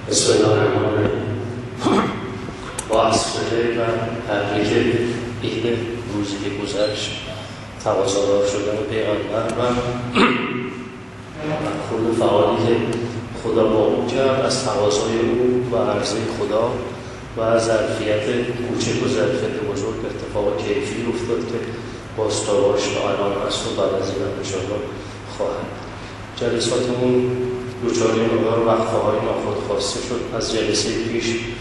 بسم الله الرحمن الرحیم. با عصر و تبریک عید روزی که گذشت تقاضادار شدن پیغمبر و خود فعالی که خدا با او کرد از تقاضای او و عرضه خدا و ظرفیت کوچک و ظرفیت بزرگ اتفاق کیفی افتاد که باستاباش تا الان هست و بعد از این هم انشاءالله خواهد. جلساتمون دوچاری مقدار وقفه های ناخودخواسته شد. از جلسه پیش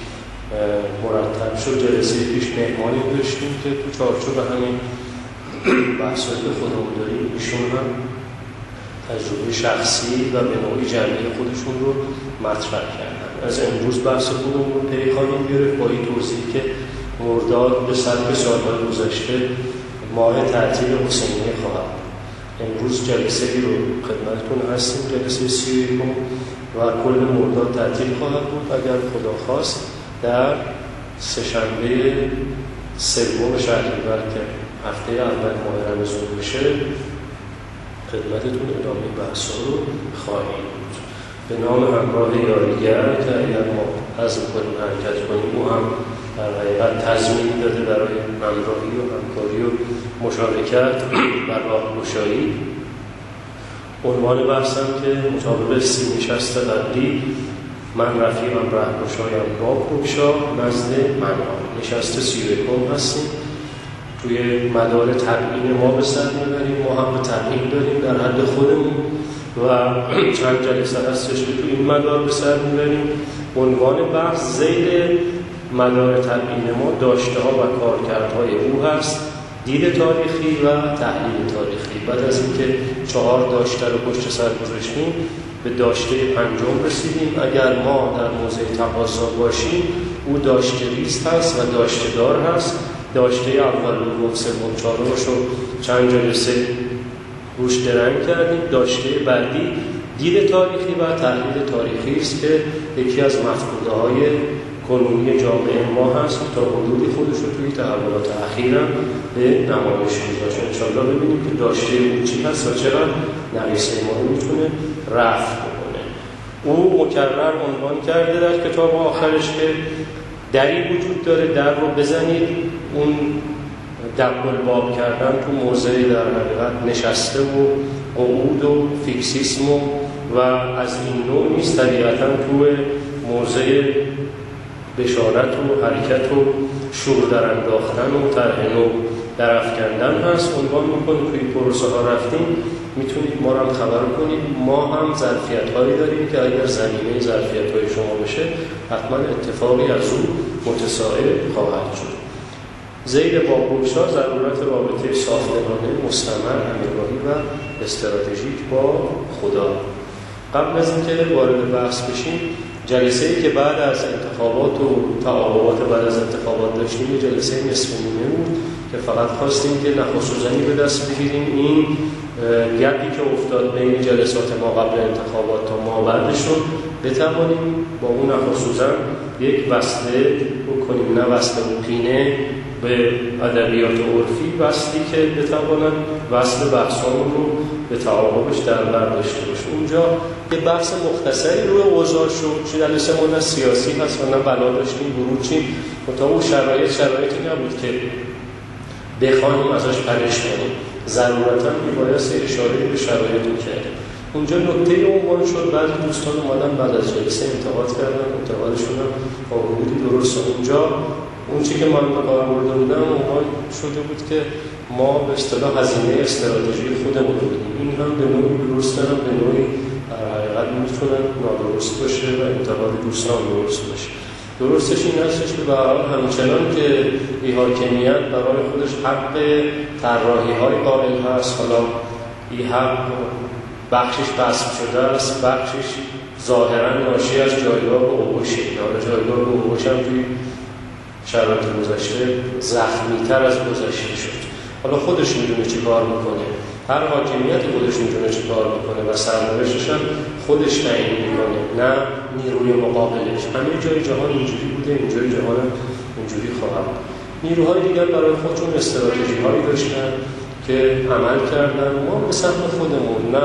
مرتب شد. جلسه پیش مهمانی داشتیم که تو چارچوب همین بحثایی که خودمون داریم ایشون هم تجربه شخصی و به نوعی جمعی خودشون رو مطرح کردن. از امروز بحث خودمون رو پی خواهیم گرفت با این توضیحی که مرداد به سبک سال‌های گذشته ماه تعطیل حسینیه خواهد. امروز جلسه رو خدمتتون هستیم، جلسه 31 و کل مرداد تعطیل خواهد بود اگر خدا خواست در سه‌شنبه سوم شهریور که هفته اول ماه رمضان بشه خدمتتون ادامه بحثا رو خواهیم بود. به نام همراه یاریگر که اگر ما عزم کنیم حرکت کنیم او هم در حقیقت تضمین داده برای همراهی و همکاری و مشارکت و راهگشایی. عنوان بحثم که مطابق 30 نشست قبلی من رفیقم راهگشایم راه بگشا نزد منام. نشست 31 هستیم. توی مدار تبیین ما به سر میبریم. ما هم به تبیین داریم در حد خودمون و چند جلسه هستش که توی این مدار به سر میبریم. عنوان بحث زیر مدار تبیین ما داشته ها و کارکردهای او هست، دید تاریخی و تحلیل تاریخی. بعد از اینکه 4 داشته رو پشت سر گذاشتیم به داشته 5 رسیدیم. اگر ما در موضع تقاضا باشیم او داشته ریز هست و داشته دار هست. داشته اول و سوم چهارمش رو چند جلسه روش درنگ کردیم. داشته بعدی دید تاریخی و تحلیل تاریخی است که یکی از مفقوده‌های کنونی جامعه ما هست تا حدودی خودش رو توی تحولات اخیرم به نمایش می‌ذاره. انشاءالله ببینیم که داشته او چی هست و چقدر نقیصه ما رو میتونه رفع بکنه. او مکرر عنوان کرده در کتاب آخرش که دری وجود داره، در رو بزنید. اون دبل باب کردن تو موضعی در حقیقت نشسته و قعود و فیکسیسم و از این نوع نیست. طبیعتا تو موضع بشارت و حرکت و شور در انداختن و طرح نو در افکندن هست. عنوان میکنیم توی پروسه ها رفتیم میتونید ما رو هم خبر کنید. ما هم ظرفیت هایی داریم که اگر زمینه ظرفیت های شما بشه حتما اتفاقی از اون متساعد خواهد شد. زیر بابگشا ضرورت رابطه صافدلانه مستمر همگاهی و استراتژیک با خدا. قبل از اینکه وارد بحث بشیم جلسه‌ای که بعد از انتخابات و تعاقبات بعد از انتخابات داشتیم یه جلسه نصف نیمه بود که فقط خواستیم که نخست و زنی به دست بگیریم این گپی که افتاد بین جلسات ما قبل انتخابات تا ما بعدش رو بتوانیم با اون نخست و زن یک وصله بکنیم. نه وصله و پینه به ادبیات عرفی، وصلی که بتوانن وصل بحثامون رو به تعاقبش در بر داشته باشه. اونجا یه بحث مختصری روی اوضاع شد. جلسه ما نه سیاسی هست و نه بلا داشتیم بروچیم تا اون شرایطی نبود که بخوایم ازش پرش کنیم. ضرورتاً میبایست اشاره به شرایط میکردیم. اونجا نکته عنوان شد. بعضی دوستان اومدن بعد از جلسه انتقاد کردن. انتقادشون هم با حدودی درسته. اونجا اون چی که من به کار برده بودم عنوان شده بود که ما به اصطلاح هزینه استراتژی خودمون رو بدیم. این هم به نوعی درسته هم به نوعی در حقیقت میتونه نادرست باشه و انتقاد دوستان درست باشه. درستش این هستش که به هر حال همچنان که این حاکمیت برای خودش حق طراحی‌های قائل هست، حالا این حق بخشش غصب شده است، بخشش ظاهراً ناشی از جایگاه به اوبوشه. حالا جایگاه به اوبوش هم توی شرایط گذشته زخمی‌تر از گذشته شد. حالا خودش میدونه چی کار میکنه. هر حاکمیت خودش میدونه چی کار میکنه و سرنوشتش هم خودش تعیین میکنه، نه نیروی مقابلش. همه جای جهان اینجوری بوده، اینجای جهان هم اینجوری خواهد. نیروهای دیگر برای خودشون استراتژی هایی داشتن که عمل کردن. ما به سمت خودمون نه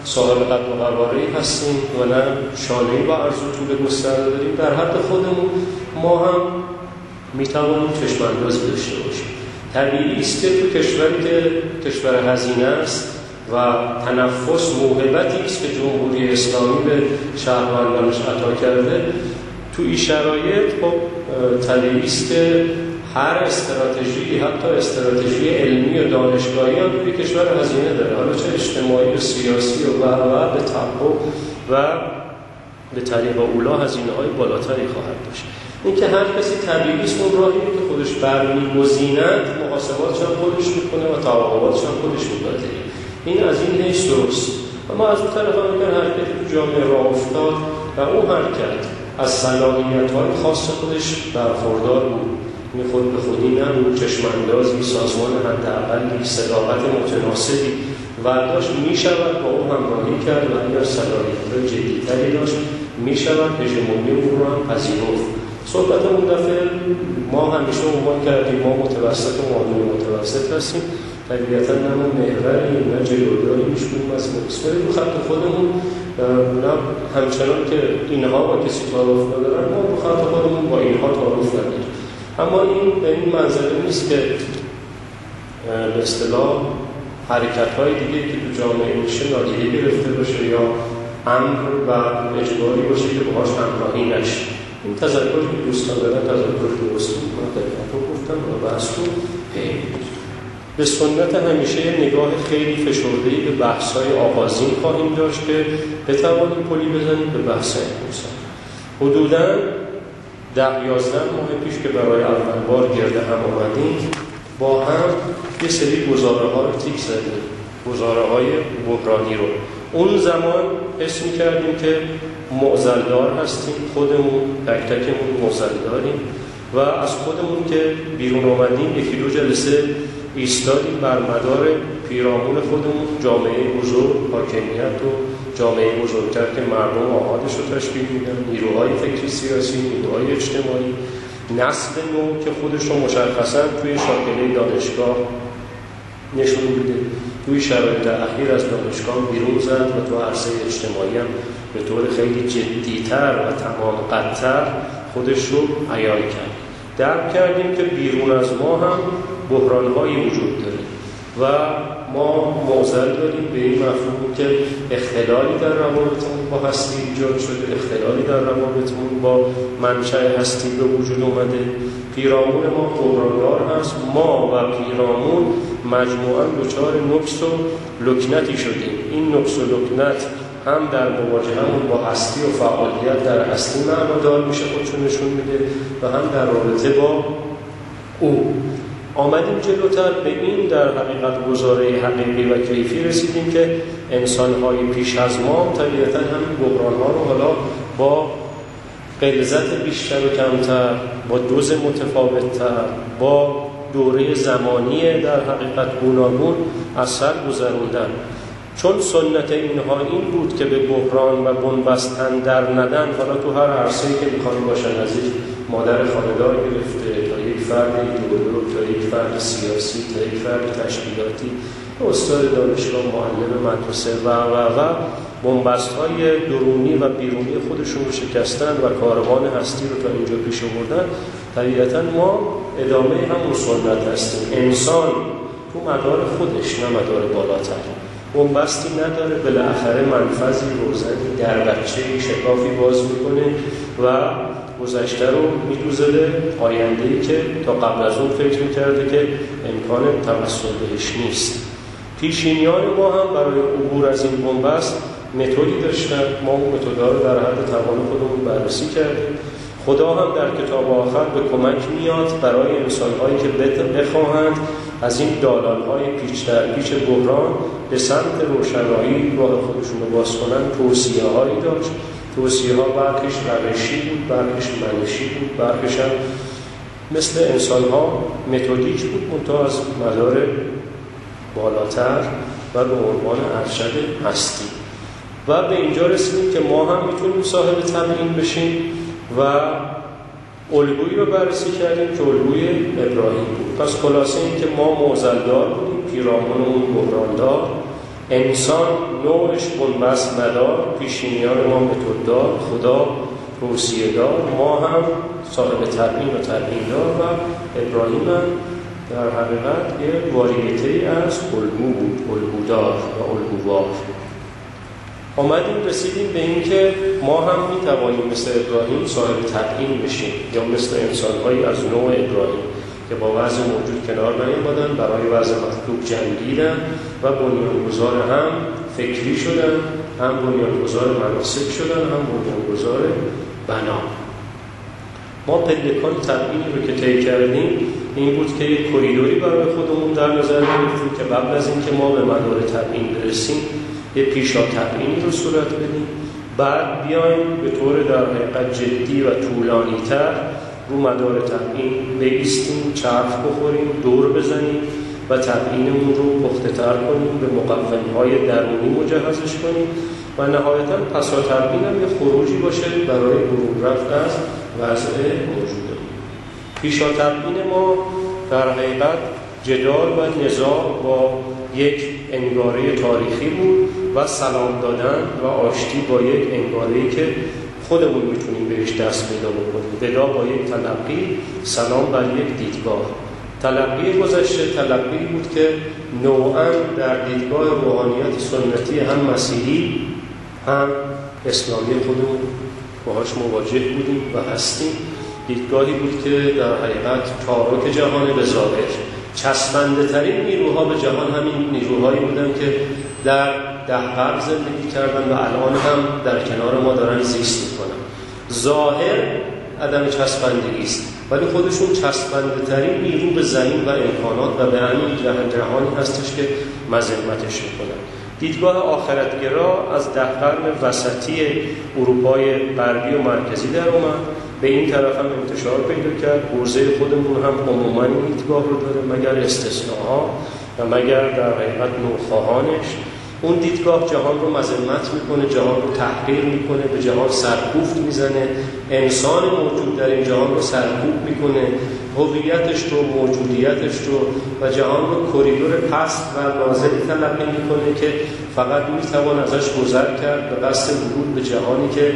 صاحب قد و قواره‌ای هستیم و نه شانه‌ای با عرض و طول گسترده داریم. در حد خودمون ما هم میتوانیم چشم‌اندازی داشته باشیم. طبیعی است که تو کشوری که کشور هزینه است و تنفس موهبتی است که جمهوری اسلامی به شهروندانش عطا کرده، تو این شرایط خب طبیعی است که هر استراتژی، حتی استراتژی علمی و دانشگاهی هم توی کشور هزینه داره، حالا چه اجتماعی و سیاسی و به تبع و به طریق اولا هزینه‌های بالاتری خواهد داشت. این که هر کسی طبیعی است اون راهی که خودش برمی‌گزیند، محاسباتش هم خودش میکنه و تعاقباتش هم خودش می‌پذیره. این از این حیث درست. اما از اون طرف هم اگر حرکتی تو جامعه راه افتاد و اون حرکت از صلاحیت‌های خاص خودش برخوردار بود، خود به خودی نبود، چشم‌اندازی، سازمان حداقلی، صداقت متناسبی برداشت، می‌شود با اون همراهی کرد و اگر صلاحیت‌های جدی‌تری داشت می‌شود هژمونی اون رو هم پذیرفت. صحبتمون دفعه ما همیشه عنوان کردیم ما متوسط و معادل متوسط هستیم، طبیعتاً نه ما محوری نه جلوداری میشونیم از مقصوری رو خط خودمون، نه همچنان که اینها با کسی تعارف ندارن ما رو خط خودمون با اینها تعارف نداریم. اما این به این منظره نیست که به اصطلاح حرکت‌های دیگه که تو جامعه میشه نادیده گرفته باشه یا امر و اجباری باشه که باهاش همراهی نشه. این تذکری که دوستان دارن تذکر درست میکنه دقیقا گفتم و بحث رو به سنت همیشه نگاه خیلی فشرده‌ای به بحث‌های آغازین خواهیم داشت که بتوانیم پلی بزنیم به بحث امروز. حدوداً 10-11 ماه پیش که برای اول بار گرد هم آمدیم با هم یه سری گزاره‌ها رو تیک زدیم، گزاره‌های بحرانی رو. اون زمان حس می‌کردیم که معضل‌دار هستیم، خودمون تک تکمون معضل‌داریم و از خودمون که بیرون آمدیم یکی دو جلسه ایستادیم بر مدار پیرامون خودمون، جامعه بزرگ، حاکمیت و جامعه بزرگتر که مردم آحادش رو تشکیل میدن، نیروهای فکری سیاسی، نیروهای اجتماعی، نسل نو که خودش رو مشخصاً توی شاکله دانشگاه نشون میده، توی شرایط اخیر از دانشگاه بیرون زد و تو عرصه اجتماعی هم به طور خیلی جدی‌تر و تمام قدتر خودش رو عیان کرد. درک کردیم که بیرون از ما هم بحران‌هایی وجود داره و ما معضل داریم به این مفهوم که اختلالی در روابطمون با هستی ایجاد شده، اختلالی در روابطمون با منشأ هستی به وجود اومده، پیرامون ما بحران‌دار هست، ما و پیرامون مجموعاً دچار نقص و لکنتی شدیم. این نقص و لکنت هم در مواجهه‌مون با هستی و فعالیت در اصلی معنادار میشه، خودشون نشون میده و هم در رابطه با او. آمدیم جلوتر به این در حقیقت گزاره حقیقی و کیفی رسیدیم که انسان‌های پیش از ما طبیعتاً همین بحران‌ها رو حالا با غلظت بیشتر و کمتر، با دوز متفاوت‌تر، با دوره زمانی در حقیقت گوناگون از سر گذروندن. چون سنت اینها این بود که به بحران و بنبستن در ندن، حالا تو هر عرصه‌ای که می‌خوان باشن، از یک مادر خانه‌دار گرفته تا یک فرد ایدئولوژ، تا یک فرد سیاسی، تا یک فرد تشکیلاتی، استاد دانشگاه، معلم مدرسه و بنبست‌های درونی و بیرونی خودشون رو شکستن و کاروان هستی رو تا اینجا پیش آوردن. طبیعتاً ما ادامه همون سنت هستیم. انسان تو مدار خودش نه مدار بالاتر بنبستی نداره، بالاخره منفذی روزنی در بچه‌ای شکافی باز میکنه و گذشته رو میدوزه، آینده‌ای که تا قبل از اون فکر میکرده که امکان توسل بهش نیست. پیشینیان ما هم برای عبور از این بنبست متدی داشتن، ما اون متدها رو در حد توان خودمون بررسی کردیم. خدا هم در کتاب آخر به کمک میاد برای انسان‌هایی که بخواهند از این دالان‌های پیچ در پیچ بحران به سمت روشنایی راه خودشون رو باز کنن. توصیه‌هایی داشت، توصیه‌ها برخیش روشی بود، برخیش منشی بود، برخیش هم مثل انسان‌ها متدیک بود، منتها از مدار بالاتر و به عنوان ارشد هستی. و به اینجا رسیدیم که ما هم میتونیم صاحب تمرین بشیم و الگویی رو بررسی کردیم که الگوی ابراهیم بود. پس خلاصه این که ما معضل‌دار بودیم، پیرامونمون بحراندار، انسان نوعش بنبست مدار، پیشینیان ما متدار، خدا توصیه دار، ما هم صاحب تبیین و تبیین دار و ابراهیم هم در حقیقت یه واریته از الگو بود، الگودار و الگووار. رسیدیم به این که ما هم میتوانیم مثل ابراهیم صاحب تبیین بشیم یا مثل انسان‌هایی از نوع ابراهیم که با وضع موجود کنار نیامدن، برای وضع مطلوب جنگیدن و بنیانگذار هم فکری شدن، هم بنیانگذار مناسک شدن، هم بنیانگذار بنا. ما پلکان تبیینی رو که طی کردیم این بود که یک کریدوری برای خودمون در نظر گرفتیم که قبل از اینکه ما به مدار تبیین برسیم یه پیشا تبیینی رو صورت بدیم، بعد بیایم به طور در حقیقت جدی و طولانی‌تر رو مدار تبیین بایستیم، چرخ بخوریم، دور بزنیم و تبیینمون رو پخته‌تر کنیم، به مقوم‌های درونی مجهزش کنیم و نهایتاً پسا تبیین هم یه خروجی باشه برای برون رفت از وضع موجوده. پیشا تبیین ما در حقیقت جدال و نزاع با یک انگاره تاریخی بود و سلام دادن و آشتی با یک انگاره‌ای که خودمون میتونیم بهش دست پیدا بکنیم. ودا با یک تلقی، سلام بر یک دیدگاه. تلقی گذشته تلقی بود که نوعاً در دیدگاه روحانیت سنتی هم مسیحی هم اسلامی خودمون باهاش مواجه بودیم و هستیم. دیدگاهی بود که در حقیقت تارک جهان به ظاهر، چسبنده ترین نیروها به جهان همین نیروهایی بودن که در قرن زندگی کردن و الان هم در کنار ما دارن زیست میکنن. ظاهر عدم چسبندگی است ولی خودشون چسبنده ترین نیرو به زمین و امکانات و به همین جهانی هستش که مذمتش میکنن. دیدگاه آخرتگرا از قرن وسطی اروپای غربی و مرکزی در اومد، به این طرف هم انتشار پیدا کرد. حوزه خودمون هم عموما این دیدگاه رو داره مگر استثناءها و مگر در حقیقت نوخواهانش. اون دیدگاه جهان رو مذمت میکنه، جهان رو تحقیر میکنه، به جهان سرکوفت میزنه، انسان موجود در این جهان رو سرکوب میکنه، هویتش رو، موجودیتش رو و جهان رو کریدور پست و نازلی تلقی میکنه که فقط میتوان ازش گذر کرد به قصد ورود به جهانی که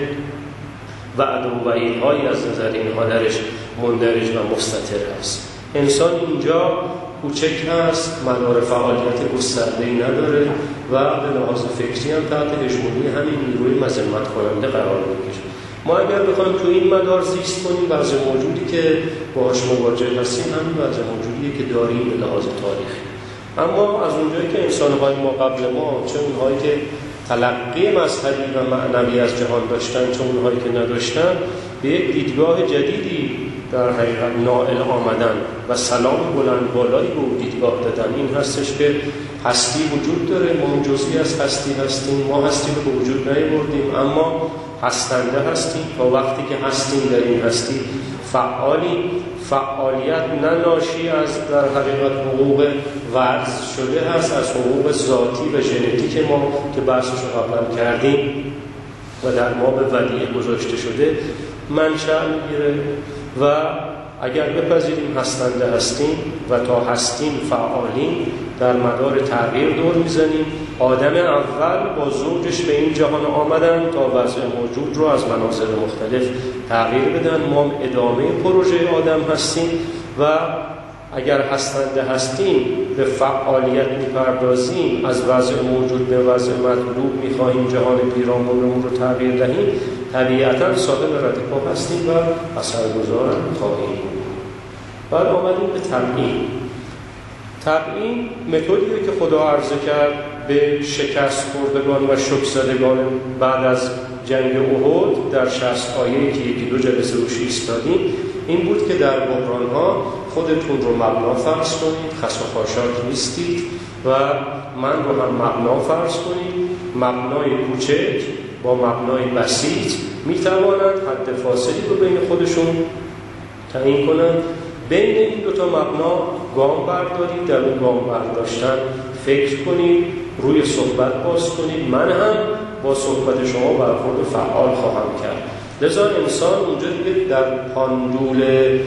وعده و وعیدهایی از نظر اینها درش مندرج و مستتر است. انسان اینجا کوچک هست، مدار فعالیت گسترده‌ای نداره و به لحاظ فکری هم تحت هژمونی همین نیروی مذمت کننده قرار میگیره. ما اگر بخوایم تو این مدار زیست کنیم، وضع موجودی که باهاش مواجه هستیم همین وضع موجودیه که داریم به لحاظ تاریخی. اما از اونجایی که انسان‌های ما قبل ما، چه اونهایی که تلقی مذهبی و معنوی از جهان داشتن چه اونهایی که نداشتن، به یک دیدگاه جدیدی در حقیقت نائل آمدن و سلام بلند بالایی به اون دیدگاه دادن. این هستش که هستی وجود داره، ما جزئی از هستی هستیم، ما هستی رو به وجود نیاوردیم اما هستنده هستیم. تا وقتی که هستیم در این هستی فعالیت نه ناشی از در حقیقت حقوق ورز شده هست، از حقوق ذاتی و ژنتیک ما که بحثش رو قبلا کردیم و در ما به ودیعه گذاشته شده منشأ میگیره و اگر بپذیریم هستنده هستیم و تا هستیم فعالیم، در مدار تغییر دور میزنیم. آدم اول با زوجش به این جهان آمدن تا وضع موجود رو از مناظر مختلف تغییر بدن. ما ادامه پروژه آدم هستیم و اگر هستنده هستیم به فعالیت میپردازیم، از وضع موجود به وضع مطلوب میخواهیم جهان پیرامونمون رو تغییر دهیم، طبیعتاً صاحب ردپا هستیم و اثرگذار خواهیم بود. بعد آمدیم به تبیین. تبیین متدیه که خدا عرضه کرد به شکست خوردگان و شوک زدگان بعد از جنگ احد در 60 آیه‌ای که یکی دو جلسه روش ایستادیم. این بود که در بحران‌ها خودتون رو مبنا فرض کنید، خس و خاشاک نیستید و من رو هم مبنا فرض کنید. مبنای کوچک با مبنای بسیط میتوانند حد فاصلی رو بین خودشون تعیین کنند. بین این دوتا مبنا گام بردارید، در اون گام برداشتن فکر کنید، روی صحبت باز کنید. من هم با صحبت شما برخورد فعال خواهم کرد. لذا انسان اونجا دیگه در پاندول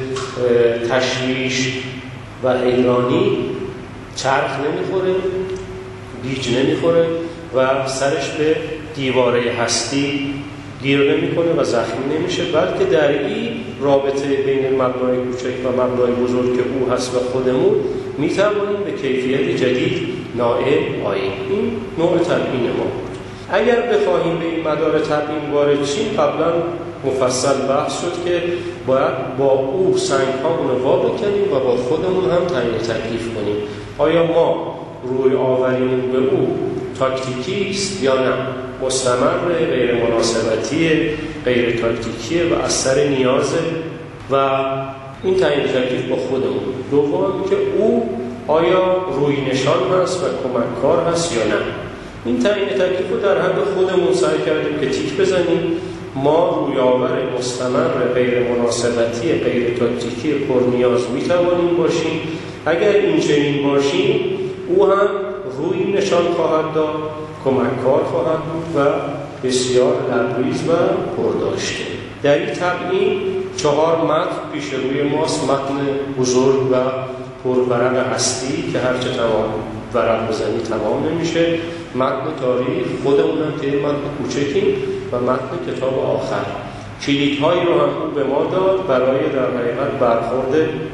تشویش و حیرانی چرخ نمیخوره، گیج نمیخوره، و سرش به دیواره هستی گیر نمیکنه و زخمی نمیشه، بلکه در این رابطه بین مبنای کوچک و مبنای بزرگ که او هست و خودمون میتوانیم به کیفیت جدید نائل آییم. این نوع تبیین ما بود. اگر بخواهیم به این مدار تبیین وارد شیم، قبلا مفصل بحث شد که باید با او سنگ‌هامون رو وا بکنیم و با خودمون هم تعیین تکلیف کنیم. آیا ما روی آوریمون به او تاکتیکی است یا نه؟ مستمر، غیر مناسبتی، غیر تاکتیکیه و از سر نیازه و این تعیین تکلیف با خودمون. دوم که او آیا روی نشان هست و کمککار هست یا نه؟ این تعیین تکلیف رو در حد خودمون سعی کردیم که تیک بزنیم. ما روی آور مستمر، غیر مناسبتی، غیر تاکتیکی، پرنیاز میتوانیم باشیم. اگر این چنین باشیم، او هم روی نشان خواهد داد، کمککار خواهد بود و بسیار لبریز و پرداشته. در این تبیین 4 متن پیش روی ماست، متن بزرگ و پرورق هستی که هرچه تمام ورق بزنی تمام نمیشه، متن تاریخ، خودمونم که متن کوچکیم و متن کتاب آخر. کلیدهایی رو هم او به ما داد برای در حقیقت برخورد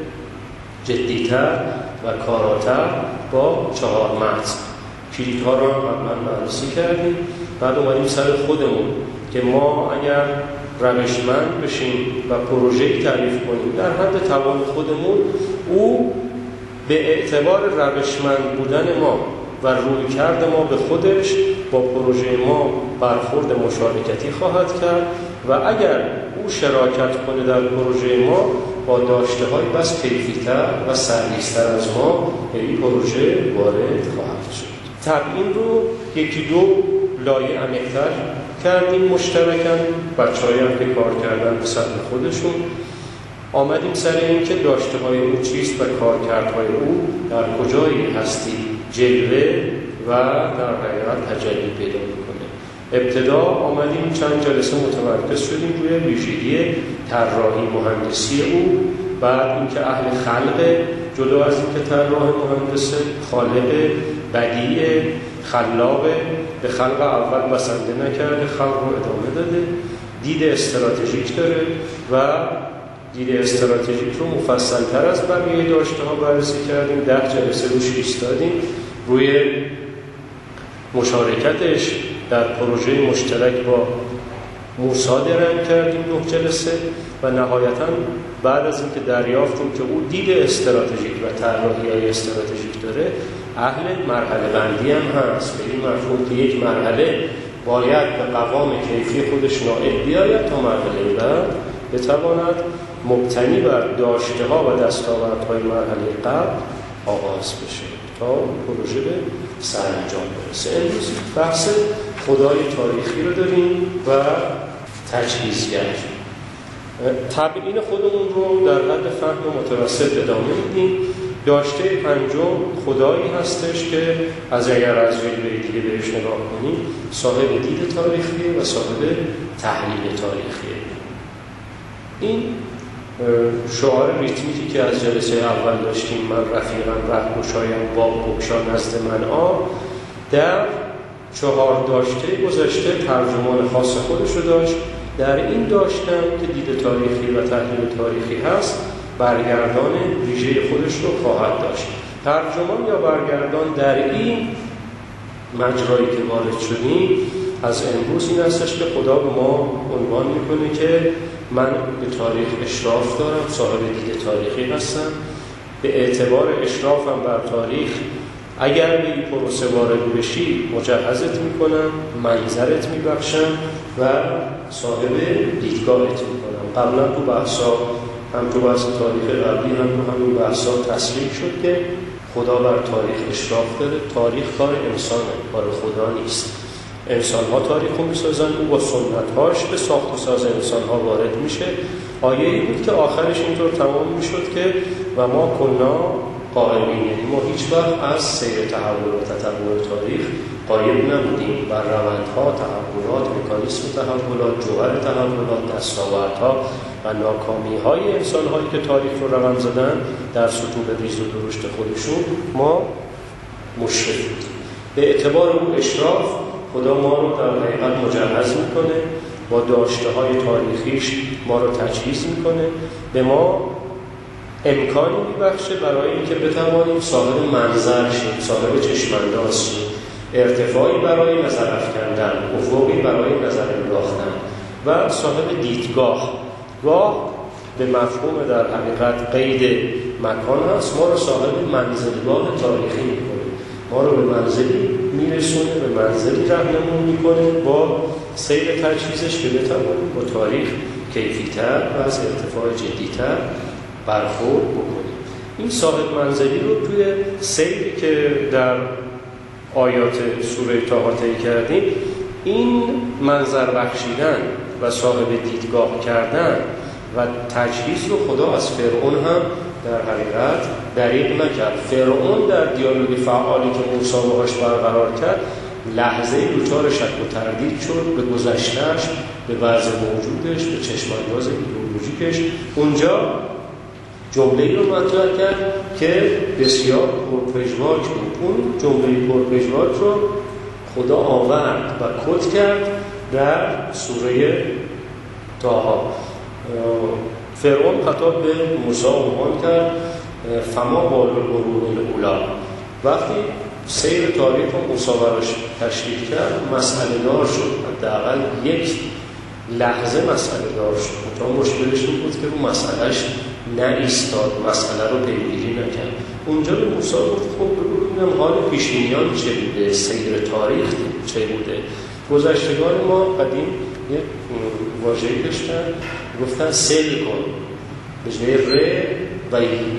جدیتر و کاراتر با 4 متن. کلیدها رو هم قبلا بررسی کردیم. بعد اومدیم سر خودمون که ما اگر روشمند بشیم و پروژه‌ای تعریف کنیم در حد توان خودمون، او به اعتبار روشمند بودن ما و رویکرد ما به خودش با پروژه ما برخورد مشارکتی خواهد کرد و اگر او شراکت کنه در پروژه ما با داشته‌های بس کیفی‌تر و سرریزتر از ما به این پروژه وارد خواهد شد. تبیین رو 1-2 لایه عمیق‌تر کردیم مشترکاً، بچه‌هایی هم که کار کردن به سطح خودشون. آمدیم سر این که داشته‌های او چیست و کارکردهای او در کجای هستی جلوه و در حقیقت تجلی پیدا می‌کنه. ابتدا آمدیم چند جلسه متمرکز شدیم روی ویژگی طراحی مهندسی او، بعد اینکه اهل خلق، جدا از اینکه طراح مهندسه، خالق، بدیع، خلاق، به خلق اول بسنده نکرده، خلق رو ادامه داده، دید استراتژیک داره و دید استراتژیک رو مفصل‌تر از بقیه داشته‌ها بررسی کردیم. 10 جلسه روش ایستادیم، روی مشارکتش در پروژه مشترک با موسی درنگ کردیم 9 جلسه و نهایتاً بعد از اینکه دریافتیم که او دید استراتژیک و طراحی‌های استراتژیک داره، اهل مرحله بندی هم هست، به این مفهوم که یک مرحله باید به قوام کیفی خودش نائل بیاید تا مرحله بعد بتواند مبتنی بر داشته‌ها و دستاوردهای مرحله قبل آغاز بشه تا پروژه به سرانجام برسه. امروز بحث خدای تاریخی رو داریم و تجهیزگر. تبیین خودمون رو در حد فهم متوسط ادامه میدیم. داشته 5م خدایی هستش که اگر از جلوه دیگه بهش نگاه کنیم صاحب دید تاریخی و صاحب تحلیل تاریخی. این شعار ریتمیکی که از جلسه اول داشتیم، من رفیقم رهگشایم باب بگشا نزد من در 4 داشته گذشته ترجمان خاص خودش رو داشت. در این داشتن که دید تاریخی و تحلیل تاریخی هست، برگردان ویژه خودش رو خواهد داشت. ترجمان یا برگردان در این مجرایی که وارد شدیم از امروز این هستش که خدا به ما عنوان میکنه که من به تاریخ اشراف دارم، صاحب دید تاریخی هستم، به اعتبار اشرافم بر تاریخ اگر به این پروسه وارد بشی مجهزت میکنم، منظرت میبخشم و صاحب دیدگاهت میکنم. قبلا تو بحثا هم تو بحث تاریخ قبلی هم تو همین بحثا تصریح شد که خدا بر تاریخ اشراف داره. تاریخ کار انسانه، کار خدا نیست. انسان‌ها تاریخ رو می‌سازن، او با سنت‌هاش به ساخت و ساز انسان‌ها وارد میشه. آیه‌ای بود که آخرش اینطور تمام میشد که و ما کنا قائمین، یعنی ما هیچ وقت از سیر تحول و تطور تاریخ قائم نبودیم. بر روندها، تحولات، مکانیسم تحولات، جوهر تحولات، دستاوردها و ناکامی‌های انسان‌هایی که تاریخ رو رقم زدن در سطوح ریز و درشت خودشون ما مشرف بودیم. به اعتبار اون اشراف خدا ما رو در حقیقت مجهز میکنه، با داشته های تاریخیش ما رو تجهیز میکنه، به ما امکانی میبخشه برای اینکه بتوانیم صاحب منظر شیم، صاحب چشمانداز شیم، ارتفاعی برای نظر افکندن، افقی برای نظر انداختن و صاحب دیدگاه. گاه به مفهوم در حقیقت قید مکان هست، ما رو صاحب منزلگاه تاریخی میکنه، ما رو به منزلی میرسونه، به منزلی راهنمون میکنه با سیر تجهیزش که بتوانیم با تاریخ کیفی‌تر و از ارتفاع جدی‌تر برخورد بکنیم. این صاحب منزلی رو توی سیری که در آیات سوره طه طی کردیم، این منظر بخشیدن و صاحب دیدگاه کردن و تجهیز رو خدا از فرعون هم در حقیقت دریغ نکرد. فرعون در دیالوگ فعالی که موسی باهاش برقرار کرد لحظه دچار شک و تردید شد به گذشته‌اش، به وضع موجودش، به چشمانداز ایدئولوژیکش. اونجا جمله‌ای رو مطرح کرد که بسیار پرپژواک بود. اون جمله پرپژواک رو خدا آورد و کد کرد در سوره طه. فرعون خطاب به موسی عنوان کرد فما بال القرون الاولی. وقتی سیر تاریخ رو موسی براش تشریح کرد مسئله دار شد، حداقل یک لحظه مسئله دار شد. تا مشکلش این بود که رو مسئلهش نایستاد، مسئله رو پیگیری نکرد. اونجا به موسی گفت خب ببینم حال پیشینیان چه بوده، سیر تاریخ چه بوده. گذشتگان ما قدیم یک واژه‌ای داشتن گفتن سل کن، به جای ر و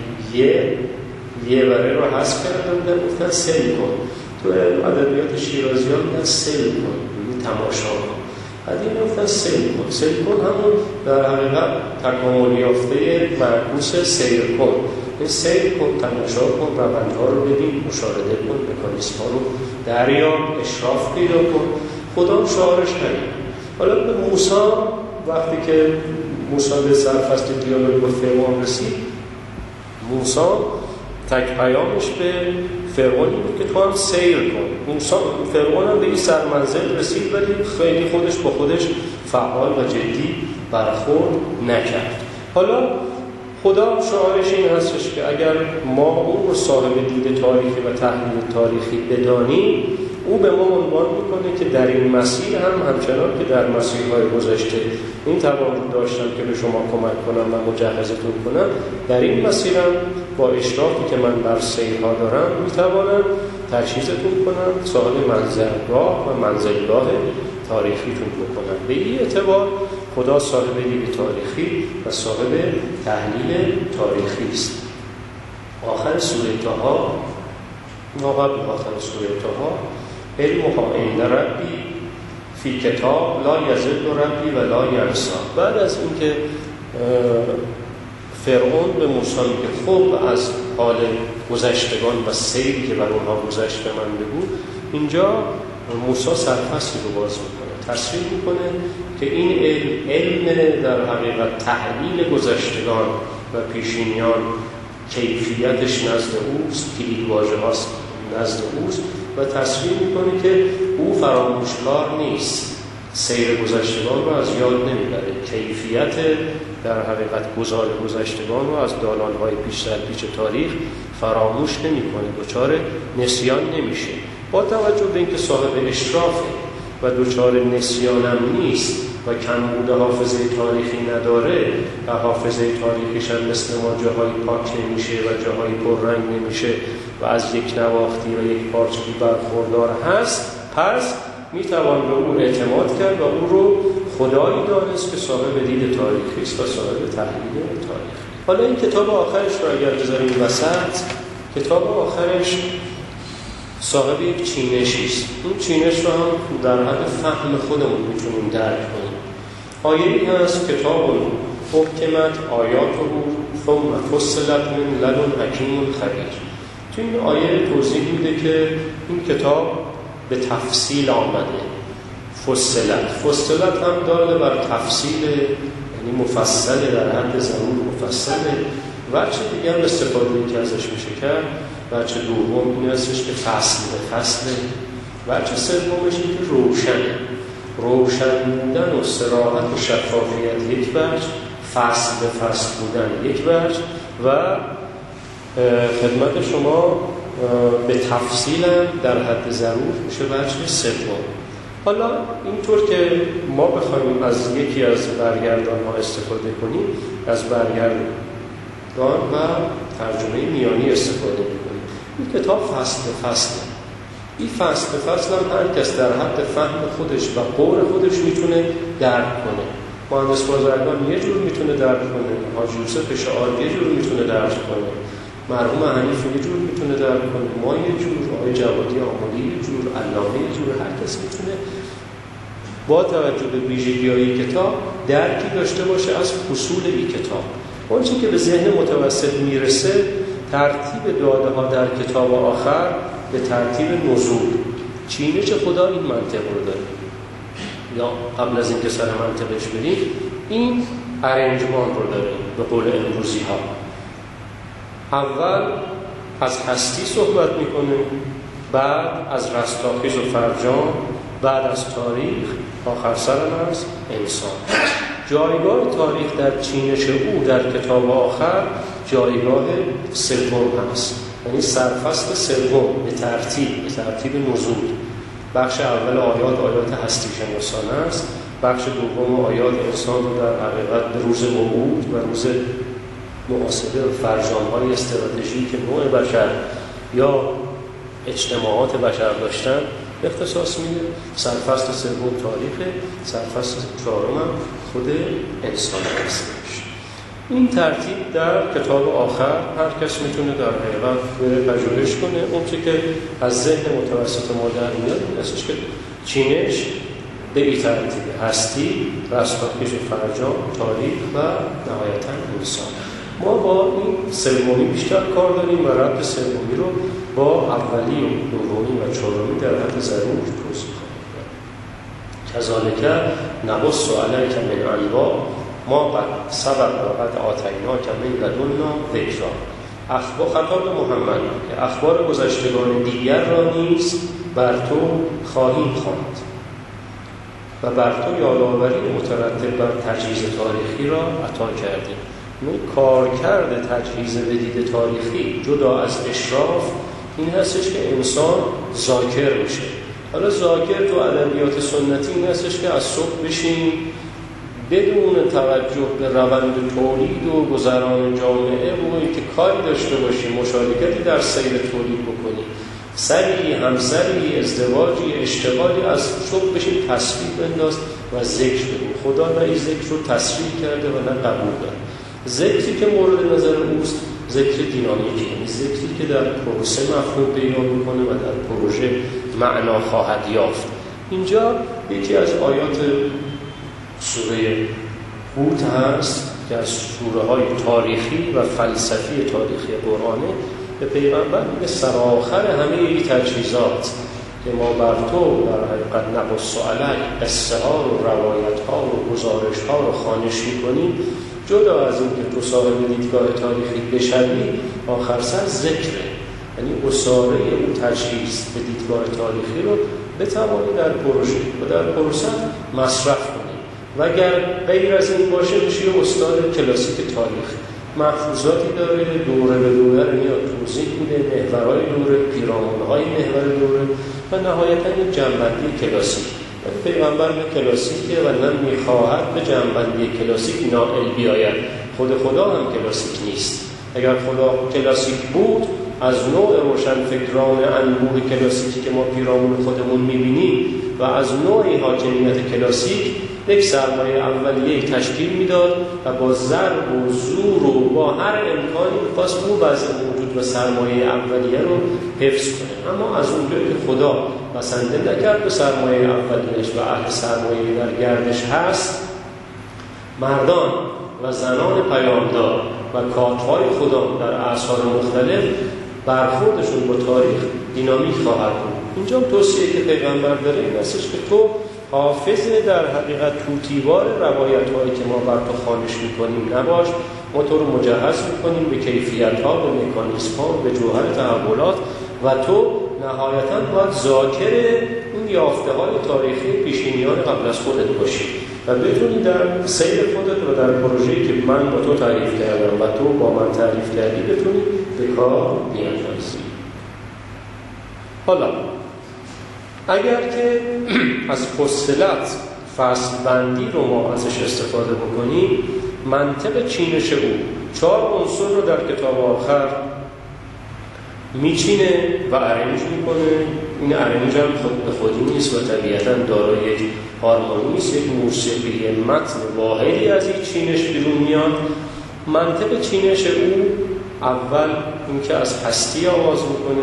یه و ر رو حذف کردن بودن گفتن سل کن. تو ادبیات شیرازی ها میگن سل کن، یعنی تماشا کن. قدیم گفتن سل کن. سل کن همون در حقیقت تکامل یافته معکوس سیر کن. این سیر کن، تماشا کن، روندها رو ببین، مشاهده کن، مکانیسم ها رو دریاب، اشراف پیدا کن. خدا شعارش همین. حالا به موسی وقتی که موسی به سرفصل دیالوگ با فرعون رسید، موسی تک پیامش به فرعون بود که تو هم سیر کن. موسی فرعون هم به این سرمنزل رسید ولی خیلی خودش با خودش فعال و جدی برخورد نکرد. حالا خدا شعارش این هستش که اگر ما اون رو صاحب دید تاریخی و تحلیل تاریخی بدانیم، او به ما عنوان میکنه که در این مسیر هم همچنان که در مسیرهای گذشته این توان داشتم که به شما کمک کنم و مجهزتون کنم، در این مسیرم با اشرافی که من بر سیرها دارم میتوانم تجهیزتون کنم، صاحب منزلگاه و منزلگاه تاریخیتون بکنم. به این اعتبار خدا صاحب دید تاریخی و صاحب تحلیل تاریخی است. آخر سوره طه، ما قبل آخر سوره طه، علمها عند ربی فی کتاب لا یضل ربی و لا ینسی. بعد از اینکه فرعون به موسی میگه خب از حال گذشتگان و سیری که بر اونها گذشت به من بگو، اینجا موسی سرفصلی رو باز میکنه، تصریح میکنه که این علم در حقیقت تحلیل گذشتگان و پیشینیان کیفیتش نزد اوست، کلید واژه هاست نزد اوست و تصریح میکنه که او فراموشکار نیست، سیر گذشتگان رو از یاد نمیبره، کیفیت در حقیقت گزار گذشتگان رو از دالانهای پیش در پیچ تاریخ فراموش نمیکنه، دچار نسیان نمیشه. با توجه به اینکه صاحب اشرافه و دچار نسیانم نیست و کمبود حافظه تاریخی نداره و حافظه تاریخیش هم مثل ما جاهای پاک نمیشه و جاهای پررنگ نمیشه و از یک نواختی و یک پارچگی برخوردار هست، پس میتوان به او اعتماد کرد و او رو خدایی دانست که صاحب دید تاریخی است و صاحب تحلیل تاریخی. حالا این کتاب آخرش رو اگر بذاریم وسط، کتاب آخرش صاحب یک چینشی است. این چینش رو هم در حد فهم خودمون میتونیم درک کنیم. آیه‌ای هست کتاب حکمت آیاته ثم فصلت من لدن حکیم خبیر. تو این آیه توضیح میده که این کتاب به تفصیل آمده. فصلت هم داره بر تفصیل، یعنی مفصله، در حد زبور مفصله. وجه دیگه هم استفاده که ازش میشه کرد، وجه دوم این هستش که فصل به فصل وجه سومش این که روشن بودن و صراحت و شفافیت یک وجه، فصل به فصل بودن یک وجه و خدمت شما به تفصیل در حد ضرور میشه وجه سوم. حالا اینطور که ما بخوایم از یکی از برگردان ها استفاده کنیم، از برگردان و ترجمه میانی استفاده میکنیم. این کتاب فصل به فصله. این فصل به فصل هم هر کس در حد فهم خودش و قور خودش میتونه درک کنه. مهندس بازرگان یه جور میتونه درک کنه، حاجی یوسف شعار یه جور میتونه درک کنه، مرحوم حنیف یه جور میتونه درک کنه، ما یه جور، آقای جوادی آملی یه جور، علامه یه جور، هر کس میتونه با توجه به ویژگی‌های کتاب درکی داشته باشه از اصول این کتاب. اونچه که به ذهن متوسط میرسه، ترتیب داده ها در کتاب آخر به ترتیب نزول. چینش خدا این منطق رو داره. یا قبل از اینکه سر منطقش بریم، این ارنجمان رو داره به قول امروزی ها. اول از هستی صحبت میکنه، بعد از رستاخیز و فرجام، بعد از تاریخ، آخر سرم از انسان. جایگاه تاریخ در چینش او در کتاب آخر جایگاه سوم هست، یعنی سرفصل سوم به ترتیب نزول. بخش اول آیات هستی شناسانه است، بخش دوم آیات انسان رو در حقیقت به روز موعود و روز محاسبه و فرجام‌های استراتژیک که نوع بشر یا اجتماعات بشر داشتن اختصاص میده. سرفصل سوم تاریخ، سرفصل چهارم هم خود انسان هستش. این ترتیب در کتاب آخر هر کس میتونه در حقیقت بره پژوهش کنه. اون چه که از ذهن متوسط ما در میاد این هستش که چینش به این ترتیب هستی، رستاخیز و فرجام، تاریخ و نهایتاً انسان. ما با این سومی بیشتر کار داریم و رد سومی رو با اولی و دومی و چهارمی در حد ضرور توضیح خواهیم داد. کذالک نقص علیک من انباء ما قد سبق و قد آتیناک من لدنا ذکرا. اخبار خطاب محمد که اخبار گذشتگان دیگر را نیز بر تو خواهیم خواند و بر تو یادآوری مترتب بر تجهیز تاریخی را عطا کردیم. کارکرد تجهیز به دید تاریخی جدا از اشراف این هستش که انسان ذاکر میشه. حالا ذاکر تو ادبیات سنتی این هستش که از صبح بشین بدون توجه به روند تولید و گذران جامعه و اینکه کاری داشته باشی، مشارکتی در سیر تولید بکنی، سری، همسری، ازدواجی، اشتغالی، از صبح بشین تسبیح بنداز و ذکر بگو. خدا نه این ذکر رو تصریح کرده و نه قبول داره. ذکری که مورد نظر اوست ذکر دینامیکی، یعنی ذکری که در پروسه مفهوم پیدا میکنه و در پروژه معنا خواهد یافت. اینجا یکی از آیات سوره هود هست که از سوره های تاریخی و فلسفی تاریخی قرآنه. به پیغمبر میگه سرآخر همه این تجهیزات که ما بر تو در حقیقت نقص علیک قصه ها و روایت ها و گزارش ها رو خوانش میکنیم، جدا از این که تو صاحب دیدگاه تاریخی بشوی، آخر سر ذکره، یعنی اصاره اون تجهیز به دیدگاه تاریخی رو بتوانی در پروژه و در پروسه مصرف کنی. و اگر غیر از این باشه میشه استاد کلاسیک تاریخ. محفوظاتی داره، دوره به دوره میاد توضیح میده، محورهای دوره، پیرامونهای محور دوره و نهایتا یک جنبندی کلاسیک. پیغمبر نه کلاسیکه و نه میخواهد به جنبندی کلاسیک نائل بیاید. خود خدا هم کلاسیک نیست. اگر خدا کلاسیک بود، از نوع روشنفکران انبوه کلاسیکی که ما پیرامون خودمون میبینیم و از نوع حاکمیت کلاسیک یک سرمایه اولیه تشکیل میداد و با ضرب و زور و با هر امکانی می‌خواست اون وضع موجود و سرمایه اولیه رو حفظ کنه. اما از اونجایی که خدا بسنده نکرد به سرمایه اولیه‌اش و اهل سرمایه در گردش هست، مردان و زنان پیامدار و کات‌های خدا در اعصار مختلف برخوردشون با تاریخ دینامیک خواهد بود. اینجا توصیه که پیغمبر داره این هستش که تو حافظ در حقیقت توتیوار روایت‌هایی که ما بر تو خوانش می‌کنیم نباش. ما تو رو مجهز می‌کنیم به کیفیت‌ها، به مکانیزم‌ها، به جوهر تحولات و تو نهایتاً باید ذاکر اون یافته‌های تاریخی پیشینیان قبل از خودت باشی و بتونی در سیر خودت و در پروژه‌ای که من با تو تعریف کردم و تو با من تعریف کردی بتونی به کار بیاندازی. حالا اگر که از فصلت فصل بندی رو ما ازش استفاده بکنیم، منطق چینش او 4 عنصر رو در کتاب آخر میچینه و ارنج میکنه. این ارنج هم خود به خودی نیست و طبیعتاً دارای یک هارمونی نیست، یک موسیقی متن واحدی از این چینش بیرون میاد. منطق چینش او اول اینکه از هستی آغاز میکنه.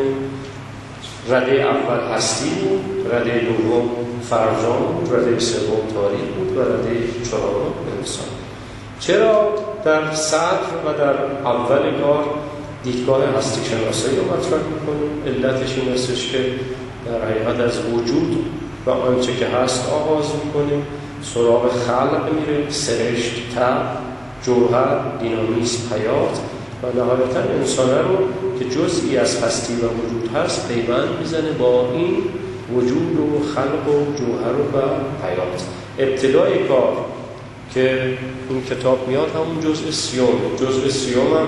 رده اول هستی بود، رده دوم فرجام بود، رده سوم تاریخ بود و رده چهارم انسان. چرا در صدر و در اول کار دیدگاه هستی شناسایی رو مطرح میکنیم؟ علتش این استش که در حقیقت از وجود و آنچه که هست آغاز میکنیم، سراغ خلق میره، سرشت، طبع، جوهر، دینامیسم، حیات و نهایتا انسانه رو که جزئی از هستی و وجود هست پیوند میزنه با این وجود و خلق و جوهر و حیات. ابتدای کار که این کتاب میاد همون جزء سیوم هم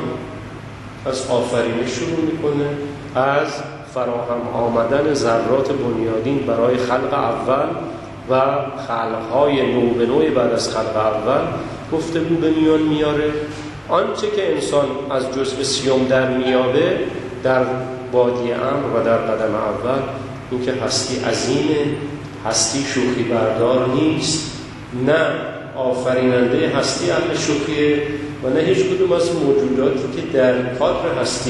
از آفرینش شروع میکنه، از فراهم آمدن ذرات بنیادین برای خلق اول و خلقهای نو به نوع بعد از خلق اول گفتگو به میان میاره. آنچه که انسان از جزء سیوم در میابه در بادی امر و در قدم اول این که هستی عظیمه، هستی شوخی بردار نیست، نه آفریننده هستی اهل شوخیه و نه هیچ کدوم از موجوداتی که در کادر هستی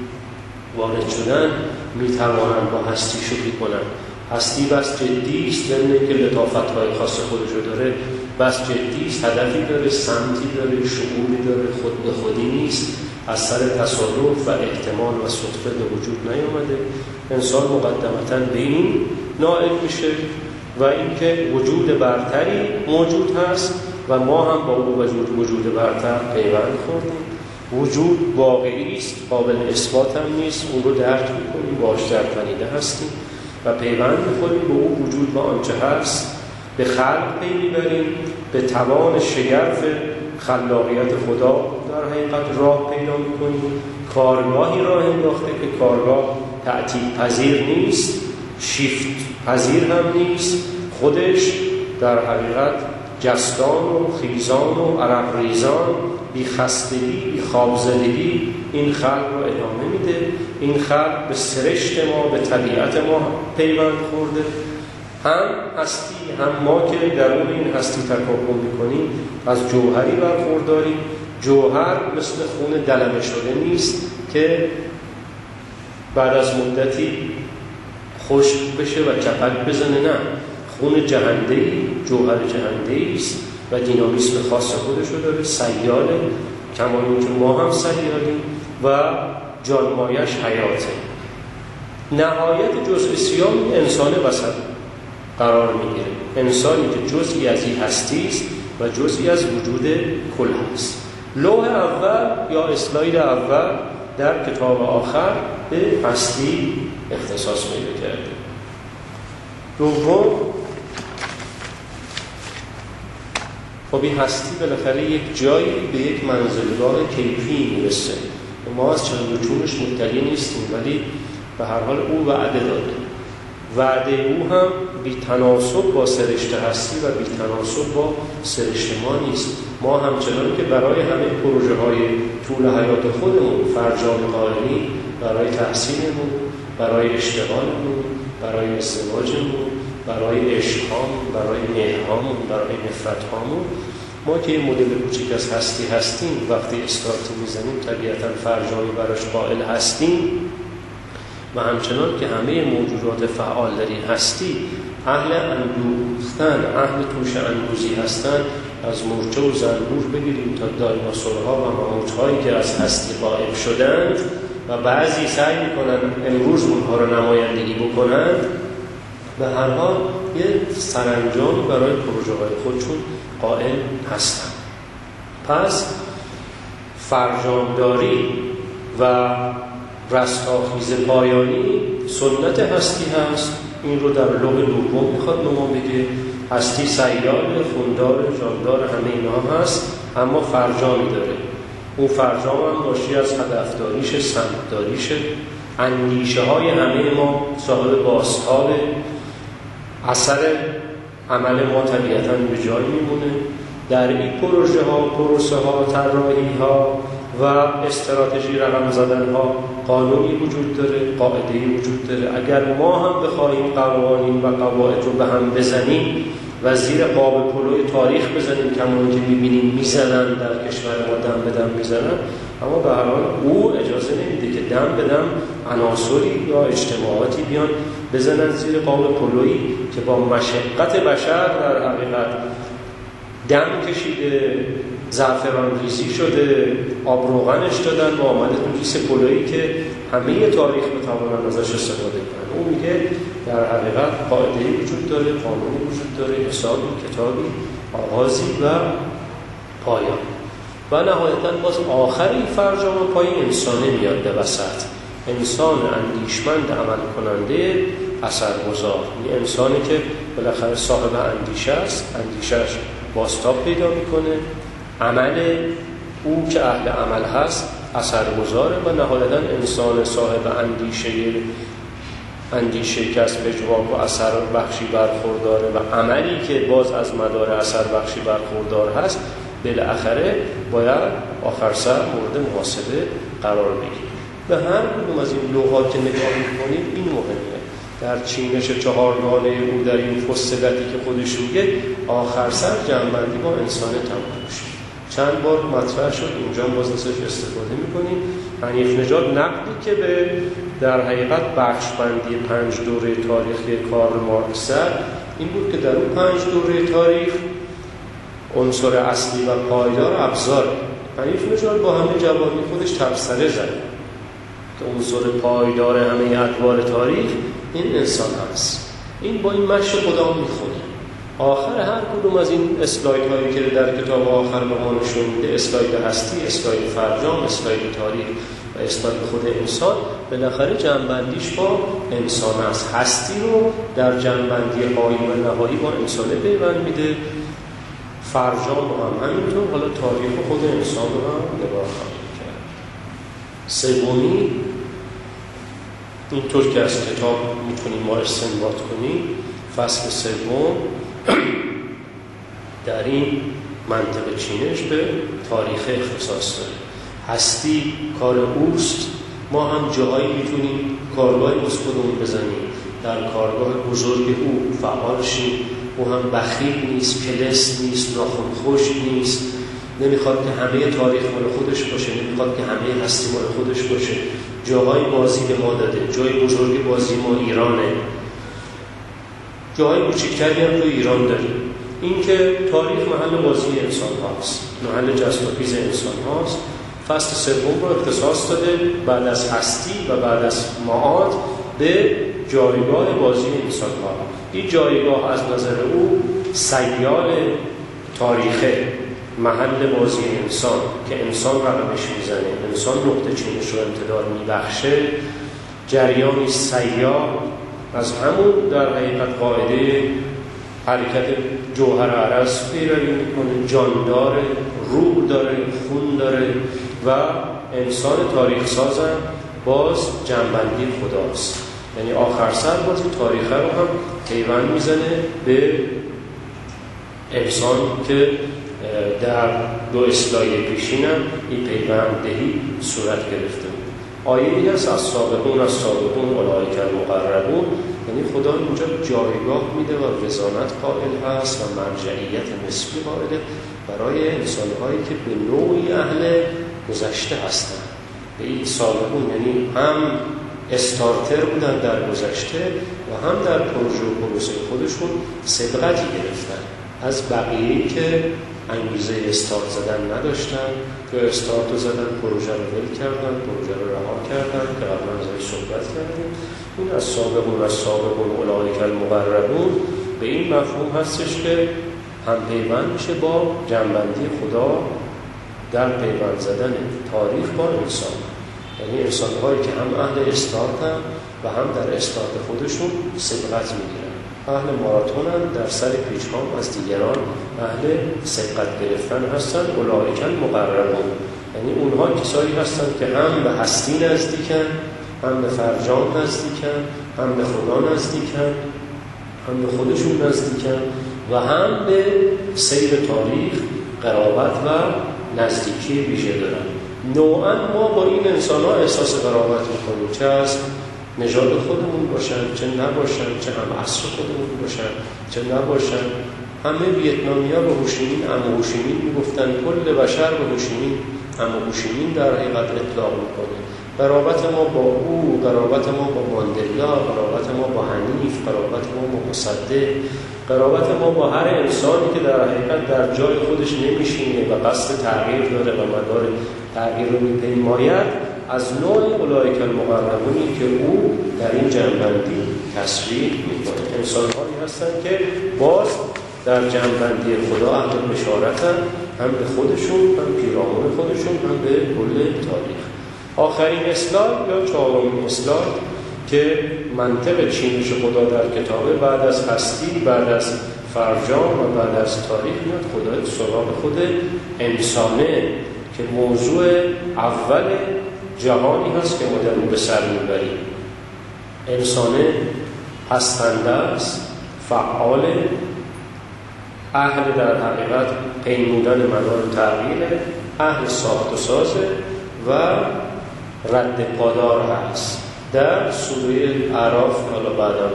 وارد شدن میتوانند با هستی شوخی کنند. هستی بس جدی است، یعنی که لطافت‌های خاص خودشو داره، بس جدی است، هدفی داره، سمتی داره، شعوری داره، خود به خودی نیست، از سر تصادف و احتمال و صدفه به وجود نیامده. انسان مقدمتاً به این نائل میشه و اینکه وجود برتری موجود هست و ما هم با او وجود برتر پیوند خوردیم. وجود واقعی است، قابل اثبات هم نیست، اون رو درک میکنیم، باش درپنیده هستیم و پیوند میخوریم به او وجود و آنچه هست. به خلق پی میبریم، به توان شگرف خلاقیت خدا در حقیقت راه پیدا میکنیم. کارگاهی راه انداخته که کارگاه تعطیل پذیر نیست، شیفت پذیر هم نیست، خودش در حقیقت جستان و خیزان و عرق ریزان، بی خستگی، بی خوابزدگی این خلق رو ادامه میده. این خلق به سرشت ما، به طبیعت ما پیوند خورده. هم هستی هم ما که درون این هستی تکامل میکنیم از جوهری برخورداریم. جوهر مثل خون دلمه شده نیست که بعد از مدتی خشک بشه و چپک بزنه، نه، خون جهنده‌ای، جوهر جهنده‌ای است و دینامیسم خاص خودشو داره، سیاله، کما اینکه ما هم سیالیم و جانمایش حیاته. نهایت جزء سیام انسان وسط قرار میگیره، انسانی که جزئی از این هستی است و جزئی از وجود کل است. لوح اول یا اسلاید اول در کتاب آخر به هستی اختصاص پیدا کرده. دوم، خب این هستی بالاخره یک جایی به یک منزلگاه کیفی میرسه. ما از چند و چونش مطلع نیستیم، ولی به هر حال او وعده داده. وعده او هم بی تناسب با سرشت هستی و بی تناسب با سرشت ما نیست. ما همچنان که برای همه پروژه های طول حیات خودمون فرجام قائلی، برای تحصیلمون، برای اشتغالمون، برای ازدواجمون، برای عشقهامون، برای مهرهامون، برای نفرتهامون، ما که یه مدل کوچیک از هستی هستیم، وقتی استارت میزنیم طبیعتاً فرجامی براش قائل هستیم و همچنان که همه موجودات فعال در این هستی اهل اندوختن، اهل توش اندوزی هستن، از مورچه و زنبور بگیریم تا دایناسورها و ماموت‌هایی که از هستی غائب شدند و بعضی سعی میکنن امروز اونها رو نمایندگی بکنند، به هر حال یه سرانجام برای پروژه‌های خودشون قائل هستن. پس فرجامداری و رستاخیز پایانی سنت هستی هست. این رو در لوح دوم میخواد به ما بگه. هستی سیال، خوندار، جاندار، همه اینا هست، اما فرجامی داره. اون فرجام هم ناشی از هدفداریش، سمتداریش، اندیشه های همه ما صاحب بازتاب، اثر عمل ما طبیعتاً به جای میمونه. در این پروژه ها، پروسه ها، طراحی ها و استراتژی رقم زدن ها قانونی وجود داره، قاعده‌ای وجود داره. اگر ما هم بخواهیم قوانین و قواعد رو به هم بزنیم و زیر قاب پلوی تاریخ بزنیم، کمون که می‌بینیم میزنن در کشور ما، دم به دم میزنن، اما به هر حال او اجازه نمیده که دم به دم عناصری یا اجتماعاتی بیان بزنن زیر قاب پلویی که با مشقت بشر در حقیقت دم کشیده، زعفران ریزی شده، آب روغنش دادن و آمده تو کیسه پلویی که همه تاریخ بتوانن ازش استفاده کنن. اون میگه در حقیقت قاعده‌ای وجود داره، قانونی وجود داره، حسابی، کتابی، آغازی و پایان. و نهایتاً باز آخری فرجام پای انسانه میاد به وسط. انسان اندیشمند، عمل کننده، اثرگذار. این انسانی که بالاخره صاحب اندیشه است، اندیشه‌اش بازتاب پیدا میکنه، عمل او که اهل عمل هست اثرگذاره و نهایتاً انسان صاحب اندیشه که از پژواک و اثر بخشی برخورداره و عملی که باز از مدار اثر بخشی برخوردار هست، بالاخره باید آخر سر مورد محاسبه قرار بگیره. به هر کدوم از این لوحات که نگاه میکنیم این مهمه. در چینش 4 گانه او در این فصلتی که خودش میگه، آخر سر جمع‌بندی با انسان تمام میشه. چند بار مطرح شد، اینجا باز ازش استفاده میکنیم. حنیف نژاد نقدی که به در حقیقت بخشبندی 5 دوره تاریخی کارل مارکس این بود که در اون 5 دوره تاریخ عنصر اصلی و پایدار ابزار. حنیف نژاد با همه جوانی خودش تبصره زد که عنصر پایدار همه ادوار تاریخ این انسان هست. این با این مشی خدا میخونه. آخر هر کدوم از این اسلاید هایی که در کتاب آخر به ما نشون میده، اسلاید هستی، اسلاید فرجام، اسلاید تاریخ و اسلاید خود انسان، بالاخره جمع‌بندیش با انسان است. هستی رو در جمع‌بندی قایی و نهایی با انسانه پیوند میده، فرجام هم همینطور. حالا تاریخ خود انسان رو هم نگاه خواهیم کرد. سومی، اینطور که از کتاب میتونیم ما استنباط کنیم، فصل سوم در این منطق چینش به تاریخ اختصاص داره. هستی کار اوست، ما هم جایی میتونیم کارگاهی از خودمون بزنیم، در کارگاه بزرگ او فعال شیم. او هم بخیل نیست، کلس نیست، ناخن‌خوش نیست، نمیخواد که همه تاریخ مال خودش باشه، نمیخواد که همه هستی مال خودش باشه. جاهای بازی به ما داده، جای بزرگ بازی ما ایرانه، جاهای کوچکتری هم تو ایران داریم. این که تاریخ محل بازی انسان هاست، محل جست و خیز انسان هاست. فصل سوم رو اختصاص داده بعد از هستی و بعد از معاد به جایگاه بازی انسان ها. این جایگاه از نظر او سیال تاریخه، محل بازی انسان که انسان رقمش میزنه، انسان نقطه چینش رو امتداد میبخشه، جریانی سیال از همون در حقیقت قاعده حرکت جوهر عرض پیروی میکنه، جان داره، روح داره، خون داره و انسان تاریخ سازن باز جنبندی خداست. یعنی آخر سر باز تاریخه رو هم پیوند میزنه به انسان که در دو اسلاید پیشین هم این پیونددهی صورت گرفته بود. آیه‌ای هست از سابقون اولئک المقربون، یعنی خدا اینجا جایگاه میده و وزانت قائل هست و مرجعیت نسبی قائل برای انسان‌هایی که به نوعی اهل گذشته هستند. به این سابقون یعنی هم استارتر بودن در گذشته و هم در پروژه و پروسه خودشون سبقتی گرفتن از بقیه‌ای که انگیزه استارت زدن نداشتن، که استارت رو زدن، پروژه رو ول کردن، پروژه رو رها کردن که قبلا ازش صحبت کردیم. این از سابقون اولئک المقربون به این مفهوم هستش که هم پیوند میشه با جنبندی خدا در پیوند زدن تاریخ با انسان. یعنی انسان‌هایی که هم اهل استارتن و هم در استارت خودشون سبقت میگیرن. اهل ماراتونن، در سر پیچ‌هام از دیگران اهل سبقت گرفتن هستن. اولئک المقربون، یعنی اونها کسایی هستن که هم به هستی نزدیکن، هم به فرجام نزدیکن، هم به خدا نزدیکن، هم به خودشون نزدیکن و هم به سیر تاریخ قرابت و نزدیکی ویژه دارن. نوعا ما با این انسان ها احساس قرابت میکنیم، چه از نژاد خودمون باشن، چه نباشن، چه هم عصر خودمون باشن، چه نباشن. همه ویتنامی ها به هوشیمین عمو هوشیمین میگفتن، کل بشر به هوشیمین عمو هوشیمین در حقیقت اطلاق میکنه. قرابت ما با او، قرابت ما با ماندلا، قرابت ما با حنیف، قرابت ما با مصدق، قرابت ما با هر انسانی که در حقیقت در جای خودش نمیشینه و قصد تغییر داره و مدار تغییر رو میپیماید، از نوع اولئک المقربونی که او در این جنبندی تصریح میکنه. انسان‌هایی هستن که باز در جنبندی خدا اهل بشارتن، هم به خودشون، هم پیرامون خودشون، هم به کل تاریخ. آخرین اسلاید یا چهارمین اسلاید که منطق چینش خدا در کتابه، بعد از هستی، بعد از فرجام و بعد از تاریخ میاد خدا سراغ خود انسانه که موضوع اول جهانی هست که ما در اون به سر میبریم. انسانه هستنده است، فعال، اهل در حقیقت پیمودن مدار تغییره، اهل ساخت و سازه و رد پادار هست. در سوره اعراف، حالا بعدم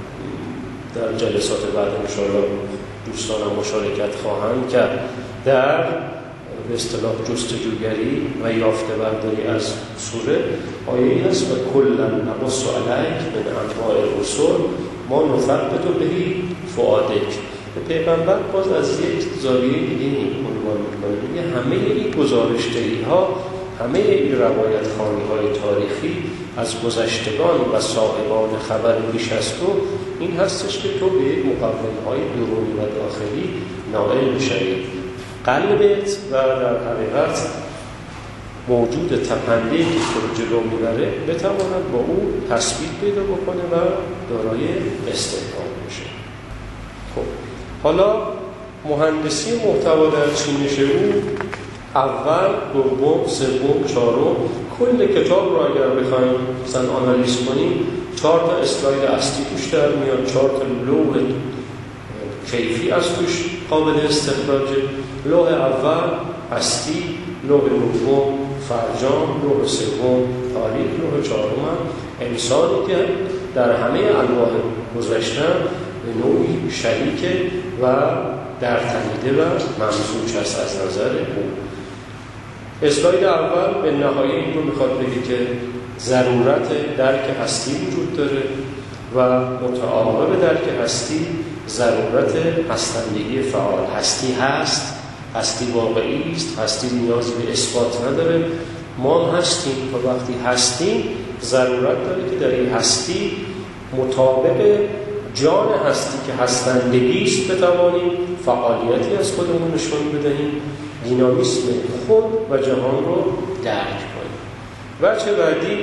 در جلسات بعد انشاءالله دوستانم مشارکت خواهند کرد، در به اصطلاح جستجوگری و یافته برداری از سوره آیه‌ای هست و کلا نقص علیک من انواع الرسل ما نثبت به فؤادک. پیغمبر باز از یک زاویه دیگه عنوان می‌کنه، میگه همه این گزارش‌دهی‌ها، همه این روایت خوانی‌های تاریخی از گذشتگان و صاحبان خبر بیش از تو این هستش که تو به یک مقوم‌های درونی و داخلی نائل بشی. قلبت و در حقیقت موجود تپنده که تو رو جلو میبره بتواند با او تثبیت پیدا بکنه و دارای استحکام بشه. خب حالا مهندسی محتوا در چینش او اول، دوم، سوم، چهارم، کل کتاب رو اگر بخوایم مثلا آنالیز کنیم 4 تا اسلاید اصلی توش در میاد، 4 تا لوح کیفی از توش قابل استخراجه. لوح اول هستی، لوح دوم فرجام، لوح سوم تاریخ، لوح چهارم انسانی که در همه الواح گذشتن به نوعی شریکه و در تنیده و ممزوج هست از نظر او. اسلاید اول به نهایه این رو میخواد بگه که ضرورت درک هستی وجود داره و متعاقب درک هستی ضرورت هستندگی فعال. هستی هست، هستی واقعی است، هستی نیازی به اثبات نداره. ما هستیم و وقتی هستیم ضرورت داره که در این هستی مطابق جان هستی که هستندگی است بتوانیم فعالیتی از خودمون نشون بدهیم، دینامیسم خود و جهان رو درک کنیم. بچه بعدی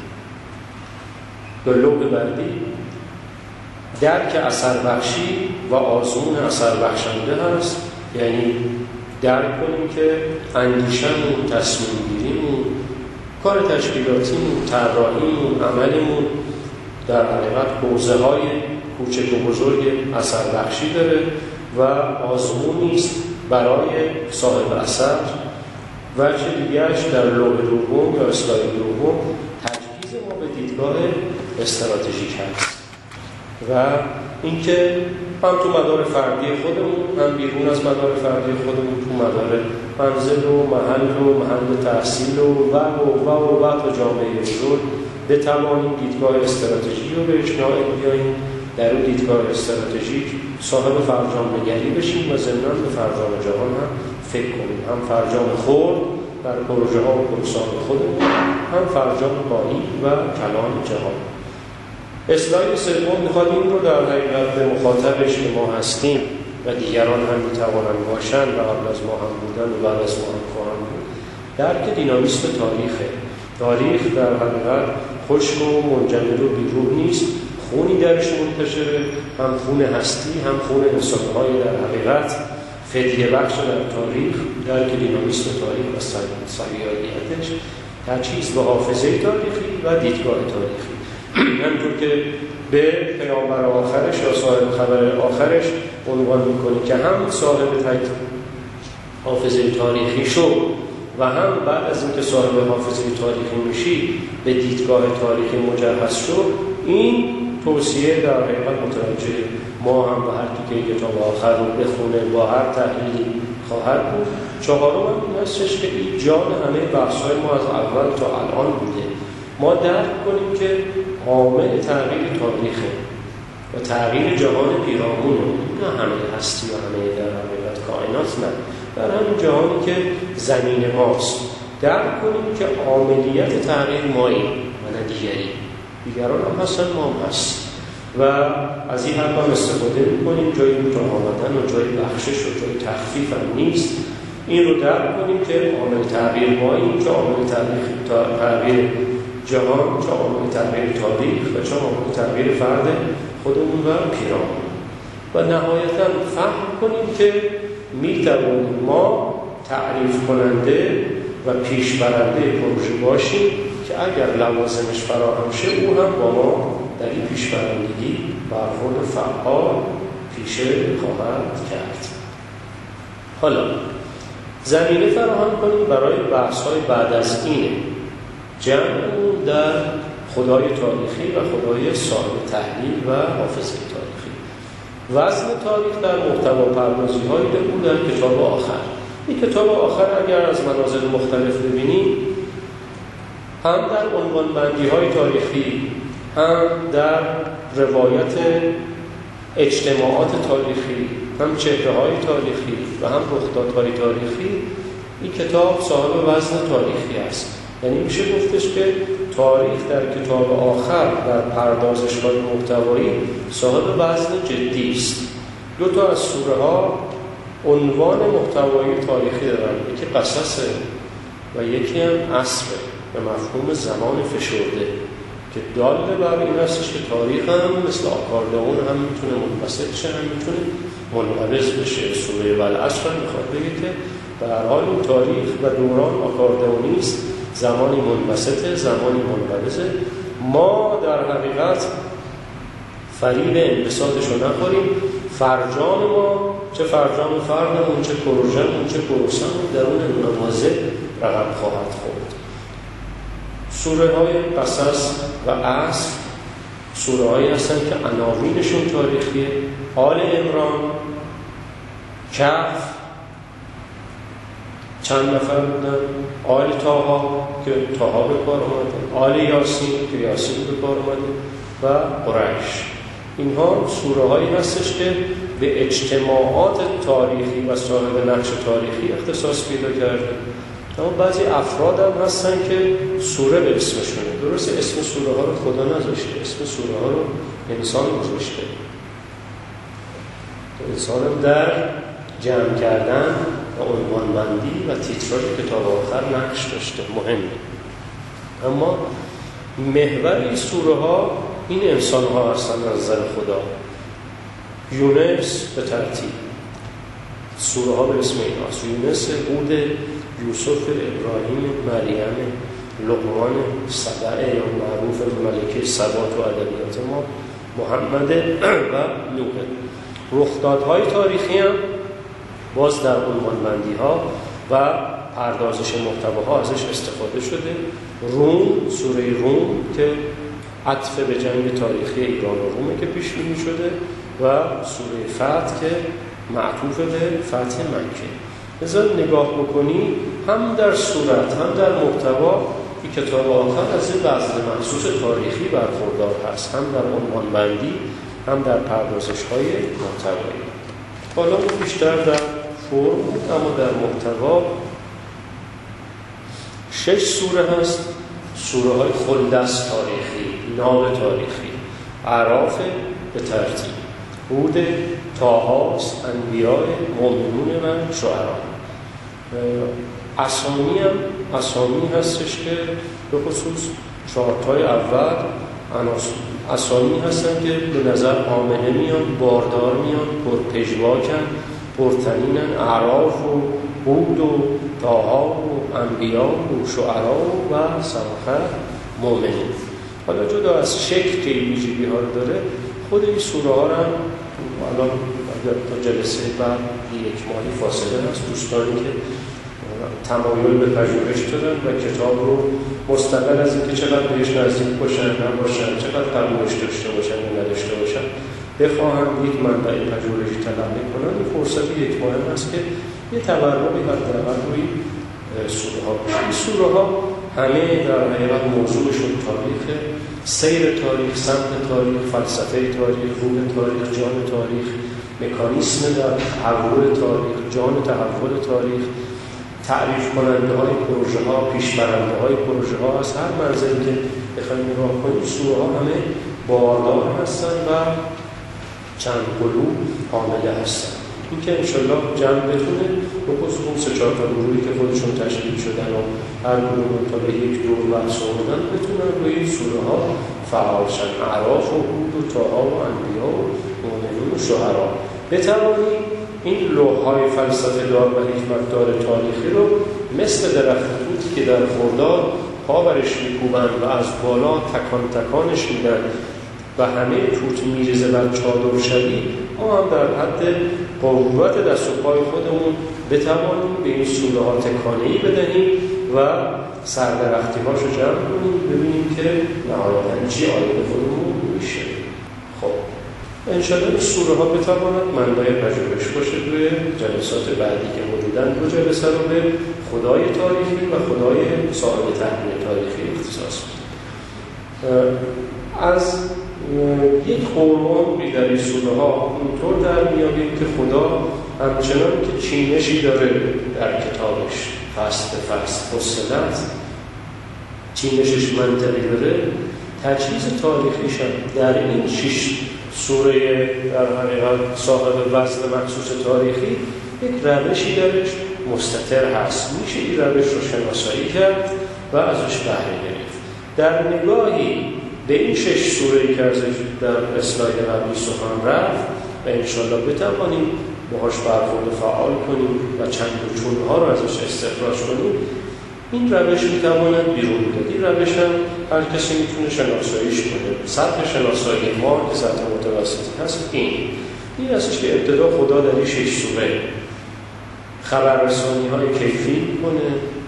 یا لوح بعدی درک اثر بخشی و آزمون اثر بخشنده هست، یعنی درک کنیم که اندیشمون، تصمیم گیریمون، کار تشکیلاتیمون، طراحیمون، عملمون در حقیقت حوزه‌های کوچک و بزرگ اثر بخشی داره و آزمونی است برای صاحب اثر. وجه دیگرش در لوح دوم یا اسلاید دوم تجهیز ما به دیدگاه استراتژیک هست و اینکه هم تو مدار فردی خودمون، هم بیرون از مدار فردی خودمون، تو مدار منزل و محل تحصیل و تا جامعه بزرگ بتوانیم دیدگاه استراتژیک رو به اجماع بیاییم، در اون دیدگاه استراتژیک صاحب فرجام نگری بشیم و ضمناً به فرجام جهان هم فکر کنیم، هم فرجام خود در پروژه ها و پروسان خودمون، هم فرجام قایی و کلان جهان. اسلاید سوم میخواد این رو در حقیقت به مخاطبش که ما هستیم و دیگران هم میتوانند باشند و قبل از ما هم بودن و بعد از ما هم خواهند بود، درک دینامیسم تاریخه. تاریخ در حقیقت خشک و منجمد و بیروح نیست، خونی درش منتشره، هم خون هستی هم خون انسان‌های در حقیقت فدیه بخش در تاریخ، در دینامیسم تاریخ و سیالیتش تجهیز به حافظه تاریخی و دیدگاه تاریخی. همونطور که به پیامبر آخرش یا صاحب خبر آخرش عنوان میکنه که هم صاحب حافظه تاریخی شد و هم بعد از اینکه صاحب حافظه تاریخی میشی به دیدگاه تاریخی مجهز شد. این توصیه در حقیقت متوجه ما هم به هر کی کتاب آخر رو بخونه با هر تحلیلی خواهد بود. چهارم این هستش که این جان همه بحث‌های ما از اول تا الان بوده. ما درک کنیم که عامل تغییر تاریخه و تغییر جهان پیرامونه، نه همه هستی و همه در حقیقت کائنات، نه، در همین جهانی که زمین ماست. درک کنیم که عاملیت تغییر مایی و نه دیگران هم هستن، ما هم هستیم و از این حرف هم استفاده می‌کنیم. جایی کوتاه آمدن و جایی بخشش و جایی تخفیف هم نیست. این رو درک کنیم که عامل تغییر مایی، که عامل تغییر جهان، که عامل تغییر تاریخ و که عامل تغییر فرد خودمون و پیرامون. و نهایتاً فهم کنیم که می‌توانیم ما تعریف کننده و پیشبرنده پروژه باشیم که اگر لوازمش فراهم شه او هم با ما در این پیشبرندگی برخورد فعال پیشه خواهد کرد. حالا زمینه فراهم کنیم برای بحث‌های بعد از اینه. جمع در خدای تاریخی و خدای صاحب تحلیل و حافظه تاریخی. وزن تاریخ در محتوا پردازی‌های او در کتاب آخر. این کتاب آخر اگر از مناظر مختلف ببینیم، هم در عنوان بندی‌های تاریخی، هم در روایت اجتماعات تاریخی، هم چهره‌های تاریخی و هم رخدادهای تاریخی، این کتاب صاحب وزن تاریخی است. یعنی میشه گفتش که تاریخ در کتاب آخر در پردازش‌های محتوایی صاحب وزن جدی است. دو تا از سوره‌ها عنوان محتوایی تاریخی دارند، یکی قصصه و یکی هم عصره به مفهوم زمان فشرده که دال بر این هستش که تاریخ هم مثل آکاردئون هم میتونه منبسط شه، هم میتونه منقبض بشه. سوره والعصر میخواد بگه که به هر حال این تاریخ و دوران آکاردئونی است، زمانی منبسطه، زمانی منقبضه. ما در حقیقت فریب انبساطش رو نخوریم. فرجام ما، چه فرجام فردمون، چه پروژمون، چه پروسمون در اون نمازه رقم خواهد خورد. سوره های قصص و عصر سوره هایی هستن که عناوینشون تاریخیه. آل عمران، کهف، چند نفر بودن، آل طاها که طاها به کار اومده، آل یاسین که یاسین به کار اومده و قریش. اینها سوره هایی هستش که به اجتماعات تاریخی و صاحب نقش تاریخی اختصاص پیدا کرده. اما بعضی افراد هم هستن که سوره به اسمشونه. درسته اسم سوره ها رو خدا نذاشته، اسم سوره ها رو انسان گذاشته. انسان هم در جمع کردن و عنوانبندی و تیتراژ کتاب آخر نقش داشته، مهمه. اما محور این سوره ها این انسان ها هستن از نظر خدا. یونس به ترتیب سوره ها به اسم این هست. یونس، هود، یوسف، ابراهیم، مریم، لقمان، سبع یا معروف ملکه سبا تو ادبیات ما، محمد و نوح. رخدادهای تاریخی هم باز در عنوانبندی ها و پردازش محتواها ازش استفاده شده. روم، سوره روم که عطف به جنگ تاریخی ایران و رومه که پیش بینی شده و سوره فتح که معطوف به فتح مکه. لذا نگاه بکنی هم در صورت هم در محتوا این کتاب آخر از این وزن محسوس تاریخی برخوردار هست، هم در عنوانبندی هم در پردازش‌های محتوایی. حالا اون بیشتر در فرم اما در محتوا 6 سوره هست. سوره های خلدست تاریخی، ناب تاریخی. اعراف به ترتیب، هود، طه، انبیاء، مومنون و شعرا. اسامی هستش که به خصوص چارتای اول اسامی هستن که به نظر آمنه میان، باردار میان، پرپژواکن، پرتنینن، اعراف و هود و طه و انبیا و شعرا و سمخه مؤمنین. حالا جدا از شکل که این ویژگی ها رو داره، خود این سوره ها رو هم الان تا جلسه بعد یک ماهی فاصله هست، دوستانی که تمایل به پژوهش دارن و کتاب رو مستقل از اینکه چقدر بهش نزدیک باشن نباشن، چقدر قبولش داشته باشن یا نداشته باشن، بخواهن یک منبع پژوهشی تلقی کنن، این فرصت یک ماه هست که یه تورمی حداقل روی سوره ها بشه. این سوره ها همه در حقیقت موضوعشون تاریخ، سیر تاریخ، سمت تاریخ، فلسفه تاریخ، روح تاریخ، جان تاریخ، مکانیسم در تحول تاریخ، جان تحول تاریخ، تعریف کننده های پروژه ها، پیشبرنده های پروژه ها، از هر منظری که بخوایم نگاه کنیم سوره ها همه باردار هستن و چند قلوب حامله هستن. این که انشالله جمع بتونه به خصوص اون 3-4 تا گروهی که خودشون تشکیل شدن و هر گروه تا به یک دور بحث آمدن بتونن روی این سوره ها فعال شن. اعراف و هود و طه و انبیا و مؤمنین و شعرا بتوانیم این لوح‌های فلسفه دار و حکمت دار تاریخی رو مثل درخت توتی که در خرداد پا برش می‌کوبند و از بالا تکانش میدن و همه توت میریزه بر چادر شبی، ما هم در حد قوت دست و پای خودمون بتوانیم به این سوره ها تکانه‌ای بدهیم و سردرختی هاشو جمع کنیم، ببینیم که نهایتاً چی آید خودمون میشه. خب انشاءالله این سوره ها بتواند منبع پژوهش باشه توی جلسات بعدی که حدوداً 2 جلسه رو به خدای تاریخی و خدای صاحب تحمیل تاریخی اختصاص میدیم. از یک قرآن در این سوره ها اونطور در میابیم که خدا همچنان که چینشی داره در کتابش، فصل به فصل فصلت چینشش منطقی داره، تجهیز تاریخیش هم در این 6 سوره در حقیقت صاحب وزن مخصوص تاریخی یک روشی درش مستتر هست. میشه این روش رو شناسایی کرد و ازش بهره گرفت. در نگاهی به این 6 سوره‌ای که ازش در اسلاید قبلی سخن رفت و انشالله بتوانیم باهاش برخورد فعال کنیم و چند و چونها رو ازش استخراج کنیم، این روش میتواند بیرون بیاد. این روش هم هر کسی میتونه شناساییش کنه. سطح شناسایی ما که سطح متوسطی هست این هستش که ابتدا خدا در این 6 سوره خبررسانی های کیفی میکنه،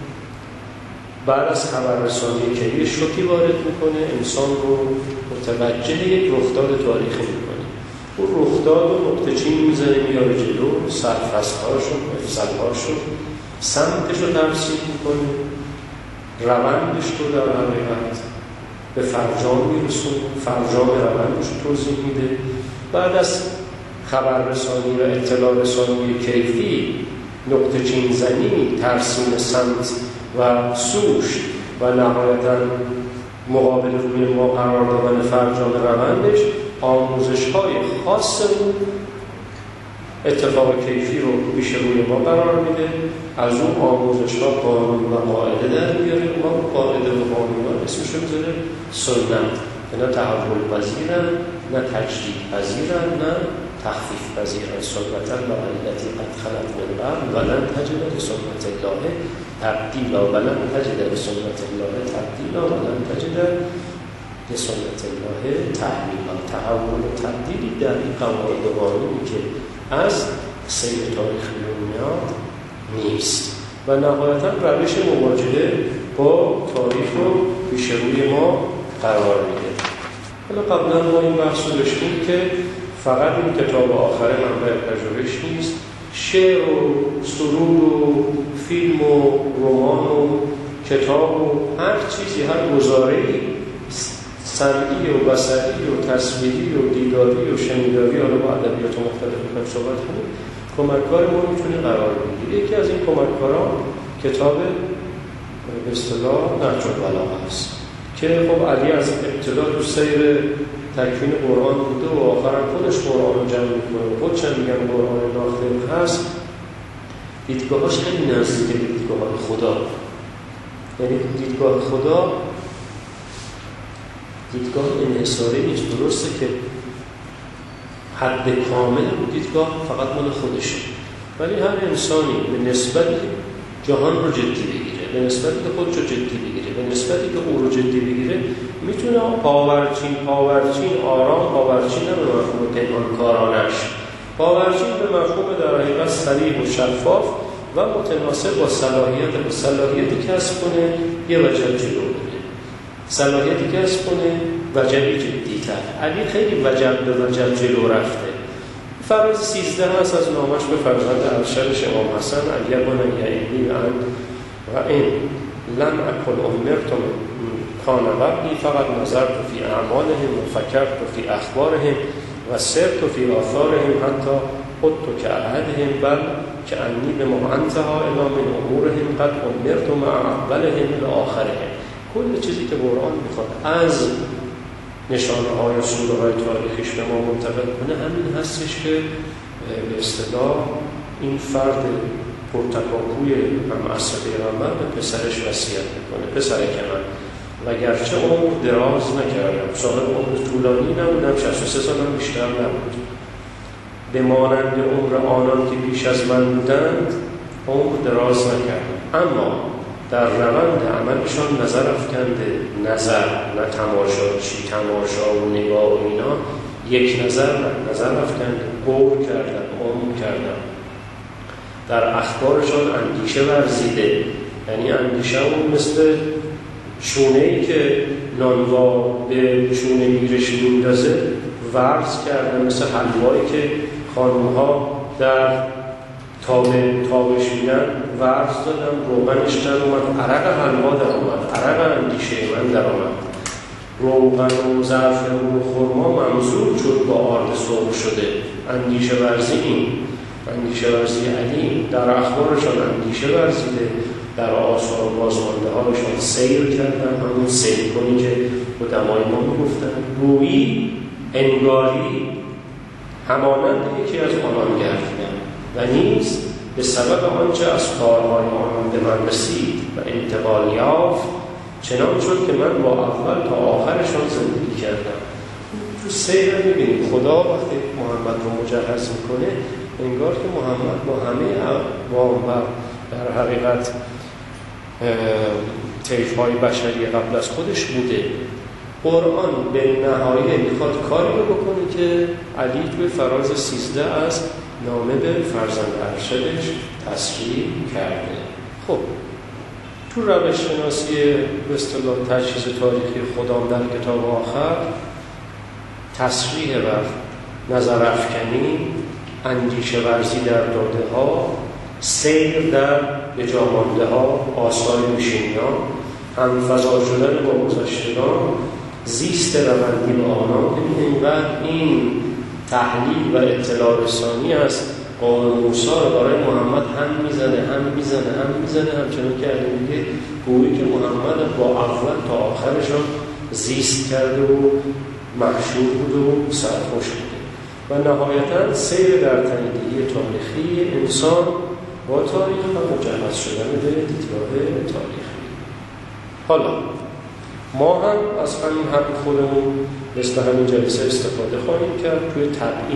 بعد از خبررسانی کیفی شوکی وارد میکنه، انسان رو متوجه یک رخداد تاریخی میکنه. اون رخداد رو نقطه چین میزنه میاره جلو، سرفصل‌هاشو، مفصل‌هاشو، سمتش رو ترسیم میکنه، روندش رو در حقیقت به فرجام میرسونه، فرجام روندش رو توضیح میده. بعد از خبررسانی و اطلاع رسانی کیفی، نقطه چین زنی، ترسیم سمت و سوش و نهایتاً مقابل روی ما قرار دادن فرجام روندش، آموزش‌های خاص اون اتفاق کیفی رو پیش روی ما قرار میده. از اون آموزش‌ها قانون و قاعده در میاره. ما قاعده و قانون اسمش رو میذاره سنت، که نه تحول پذیرن، نه تجدید پذیرن، نه تخفیف پذیرن. سنت الله التي قد خلت من قبل ولن تجد لسنت الله تبدیلا ولن تجد لسنت الله تبدیلا ولن تجد لسنت الله تحویلا. تحول و تبدیلی در این قواعد و قانونی که از سیر تاریخ میاد نیست و نهایتاً روش مواجهه با تاریخ رو پیش روی ما قرار میده. حالا قبلا ما این بحث رو داشتیم که فقط این کتاب آخر منبع پژوهش نیست، شعر و سرود و فیلم و رمان و کتاب و هر چیزی، هر گزاره‌ای سمعی و بصری و تصویری و دیداری و شنیداری، حالا با ادبیات مختلف می‌خوایم صحبت کنیم، کمک‌کار ما میتونه قرار بگیره. یکی از این کمک‌کاران کتاب به اصطلاح نهج البلاغه است که خب علی از ابتدا تو سیر تکوین قرآن بوده و آخرم خودش قرآن رو جمع میکنه و خودش هم میگن قرآن ناخالق هست. دیدگاهاش خیلی نزدیک دیدگاه خدا. یعنی دیدگاه خدا دیدگاه انحصاری نیست. درسته که حد کامل دیدگاه فقط مال خودشه، ولی هر انسانی به نسبت جهان رو جدی بگیره، به نسبت که خودش رو جدی بگیره، به نسبتی که او رو جدی بگیره، میتونه پاورچین آرام، پاورچین نه به مفهوم پنهانکارانش، پاورچین به مفهوم در حقیقت صریح و شفاف و متناسب با صلاحیتی کسب کنه یه وجب جلو بره، صلاحیتی کسب کنه وجبی جدی‌تر. علی خیلی وجب به وجب جلو رفته. فراز 13 هست از نامش به فرزند ارشدش امام حسن: علی بن یعینی و این لم اکن امرتم کان قبلی فقط نظرت فی اعمالهم و فکرت فی اخبارهم و سرت فی آثارهم حتی قدت کعهدهم بل که انی به انتها الی من امورهم قد امرت مع اولهم لآخرهم. کل چیزی که قرآن میخواد از نشانه های و سوره های تاریخیش به ما منتقل کنه همین هستش که به اصطلاح این فرد پرتکاپوی هم عصر پیغمبر به پسرش وصیت میکنه: پسرک من، وگرچه عمر دراز نکردم، صاحب عمر طولانی نبودم، 63 سالم بیشتر نبود، به مانند عمر آنان که پیش از من بودند عمر دراز نکردم، اما در روند عملشان نظر افکنده، نظر نه تماشا و نگاه و اینا، یک نظر افکنده، غور کردم، عمر کردم، در اخبارشان اندیشه ورزیده. یعنی اندیشه اون مثل شونه‌ای که نانوا به شونه میرش میندازه ورز کردن، مثل حلوایی که خانم‌ها در تابش میدن ورز دادم، روغنش در اومد، عرق حلوا در اومد، عرق اندیشه من در اومد، روغن و زعفران و خرما ممزوج شد با آرد سرخ شده. اندیشه ورزی این اندیشه ورزی علی، در اخبارشان اندیشه ورزیده، در آثار بازمانده هاشان سیر کردن، همون سیر کنی که قدمای ما میگفتن، گویی انگاری همانند یکی از آنان گردیدم و نیز به سبب آنچه از کارهای آنان به من رسید و انتقال یافت چنان شد که من با اول تا آخرشان زندگی کردم. تو سیر میبینیم خدا وقتی محمد رو مجهز میکنه انگار که محمد با همه اقوام و در حقیقت طیف‌های بشری قبل از خودش بوده. قرآن به نهایه میخواد کاری رو بکنه که علی توی فراز 13 از نامه به فرزند ارشدش تصریح کرده. خب تو روش شناسی به اصطلاح تجهیز تاریخی خدام در کتاب آخر، تصریح و نظر افکنی، اندیشه ورزی در داده ها، سیر در بجامانده ها، آثار نشینیان، هم فضا شدن با گذشتگان، زیست روندی با آنان. ببینید و این تحلیل و اطلاع رسانی است. قوم موسی رو برای محمد هم میزنه همچنان که علی میگه گویی که محمد با اول تا آخرشان زیست کرده و محشور بود و سرخوش بوده. و نهایتاً سیر در تنیدهی تاریخی انسان با تاریخ و مجهز شدن به دیدگاه تاریخی. حالا ما هم از همین حق خودمون مثل همین جلسه استفاده خواهیم کرد. توی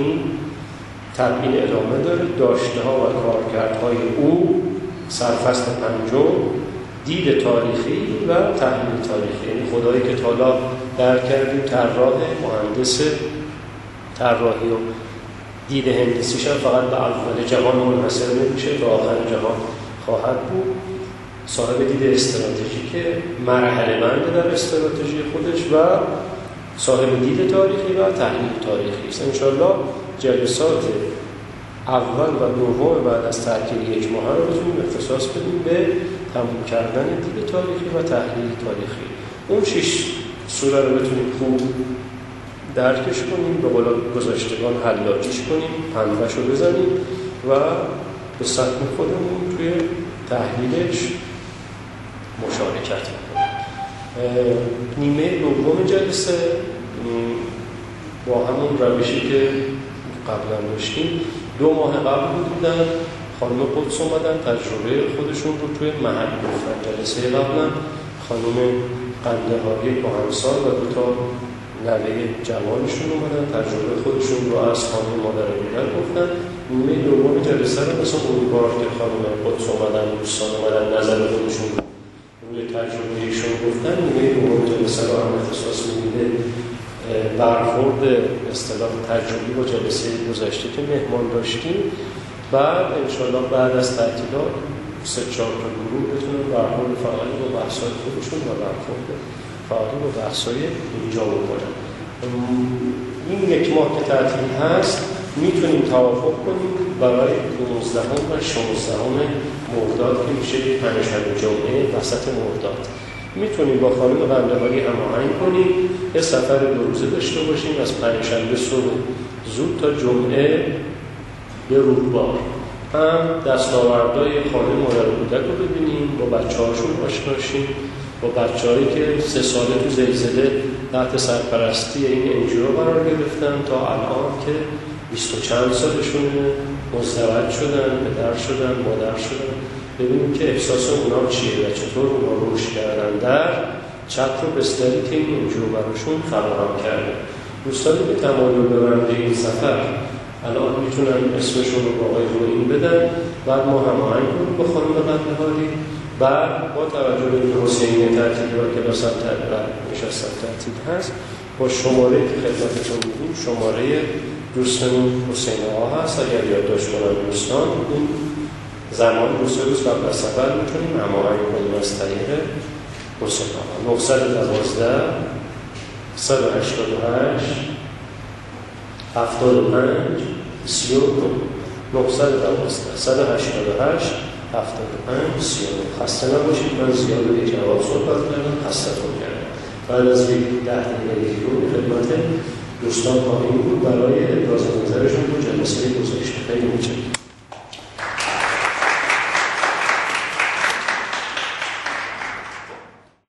تبیین ادامه داره. داشته ها و کارکردهای او، سرفصل 5، دید تاریخی و تحلیل تاریخی. یعنی خدایی که تالا در کردیم طراح، مهندس، طراحی و دید هندسیش هم فقط به اول جهان منحصر نمیشه، به آخر جهان خواهد بود. صاحب دید استراتژیک، مرحله بند در استراتژی خودش و صاحب دید تاریخی و تحلیل تاریخی است. انشالله جلسات اول و دوم بعد از ترکیب یک ماه رو بتونیم اختصاص بدیم به تموم کردن دید تاریخی و تحلیل تاریخی. اون 6 سوره رو بتونیم خوب درکش کنیم، به قول گذشتگان حلاجیش کنیم، پنبه‌ش رو بزنیم و به سطح خودمون توی تحلیلش مشارکت کنیم. نیمه دوم جلسه با همون روشی که قبلا داشتیم 2 ماه قبل بودن خانم قدس اومدن تجربه خودشون رو توی محل گفتن. جلسه قبلا خانم قندهاری کهنسال و 2 تا نوه جوانشون اومدن تجربه خودشون رو از خانم مادر کودک گفتن. نیمه دوم جلسه رو مثل اون بار که خانم قدس اومدن دوستان اومدن نظر خودشون روی تجربه ایشون گفتن، نیمه دوم جلسه رو هم اختصاص میده برخورد اصطلاح تجربی با جلسه گذشته که مهمان داشتیم. بعد انشالله بعد از تعطیلات 3-4 تا گروه بتونن برخورد فعالی با بحث‌های خودشون و برخورد فعالی با بحث‌های اینجا بکنن. این 1 ماه که تعطیل هست میتونیم توافق کنیم برای 15 و 16 مرداد که میشه پنجشنبه جمعه وسط مرداد میتونیم با خانم قندهاری هماهنگ کنیم یه سفر 2 روزه داشته باشیم از پنجشنبه صبح زود تا جمعه به رودبار، هم دستاوردهای خانه مادر کودک رو ببینیم، با بچه‌هاشون آشنا شیم، با بچه‌هایی که 3 ساله تو زلزله تحت سرپرستی این انجیو قرار گرفتن تا الان که 20 و چند سالشونه، مزدوج شدن، پدر شدن، مادر شدن، ببینیم که احساس اونا چیه و چطور اونا رشد کردن در چتر و بستری که این انجیو براشون فراهم کرده. دوستانی که تمایل دارن به این سفر الان میتونن اسمشون رو با آقای روئین بدن، بعد ما هماهنگ کنیم با خانم قندهاری. بعد با توجه به این حسینی تعطیل و کلاس هم نشستن تعطیل هست، با شماره که خدمتتون میدیم شماره دوستمون حسین آقا هست، اگر یادداشت کنن دوستان اون زمان 2 روز قبل از سفر میتونیم هماهنگ کنیم از طریق حسین آقا. 912 188 75 39 912 188 75 39. خسته نباشید، من زیاد به جواب صحبت کردم، خسته‌تون کردم. بعد از 10 دقیقه رو خدمت دوستان خواهیم بود برای ابراز نظرشون رو جلسه گذاشته. خیلی متشکرم.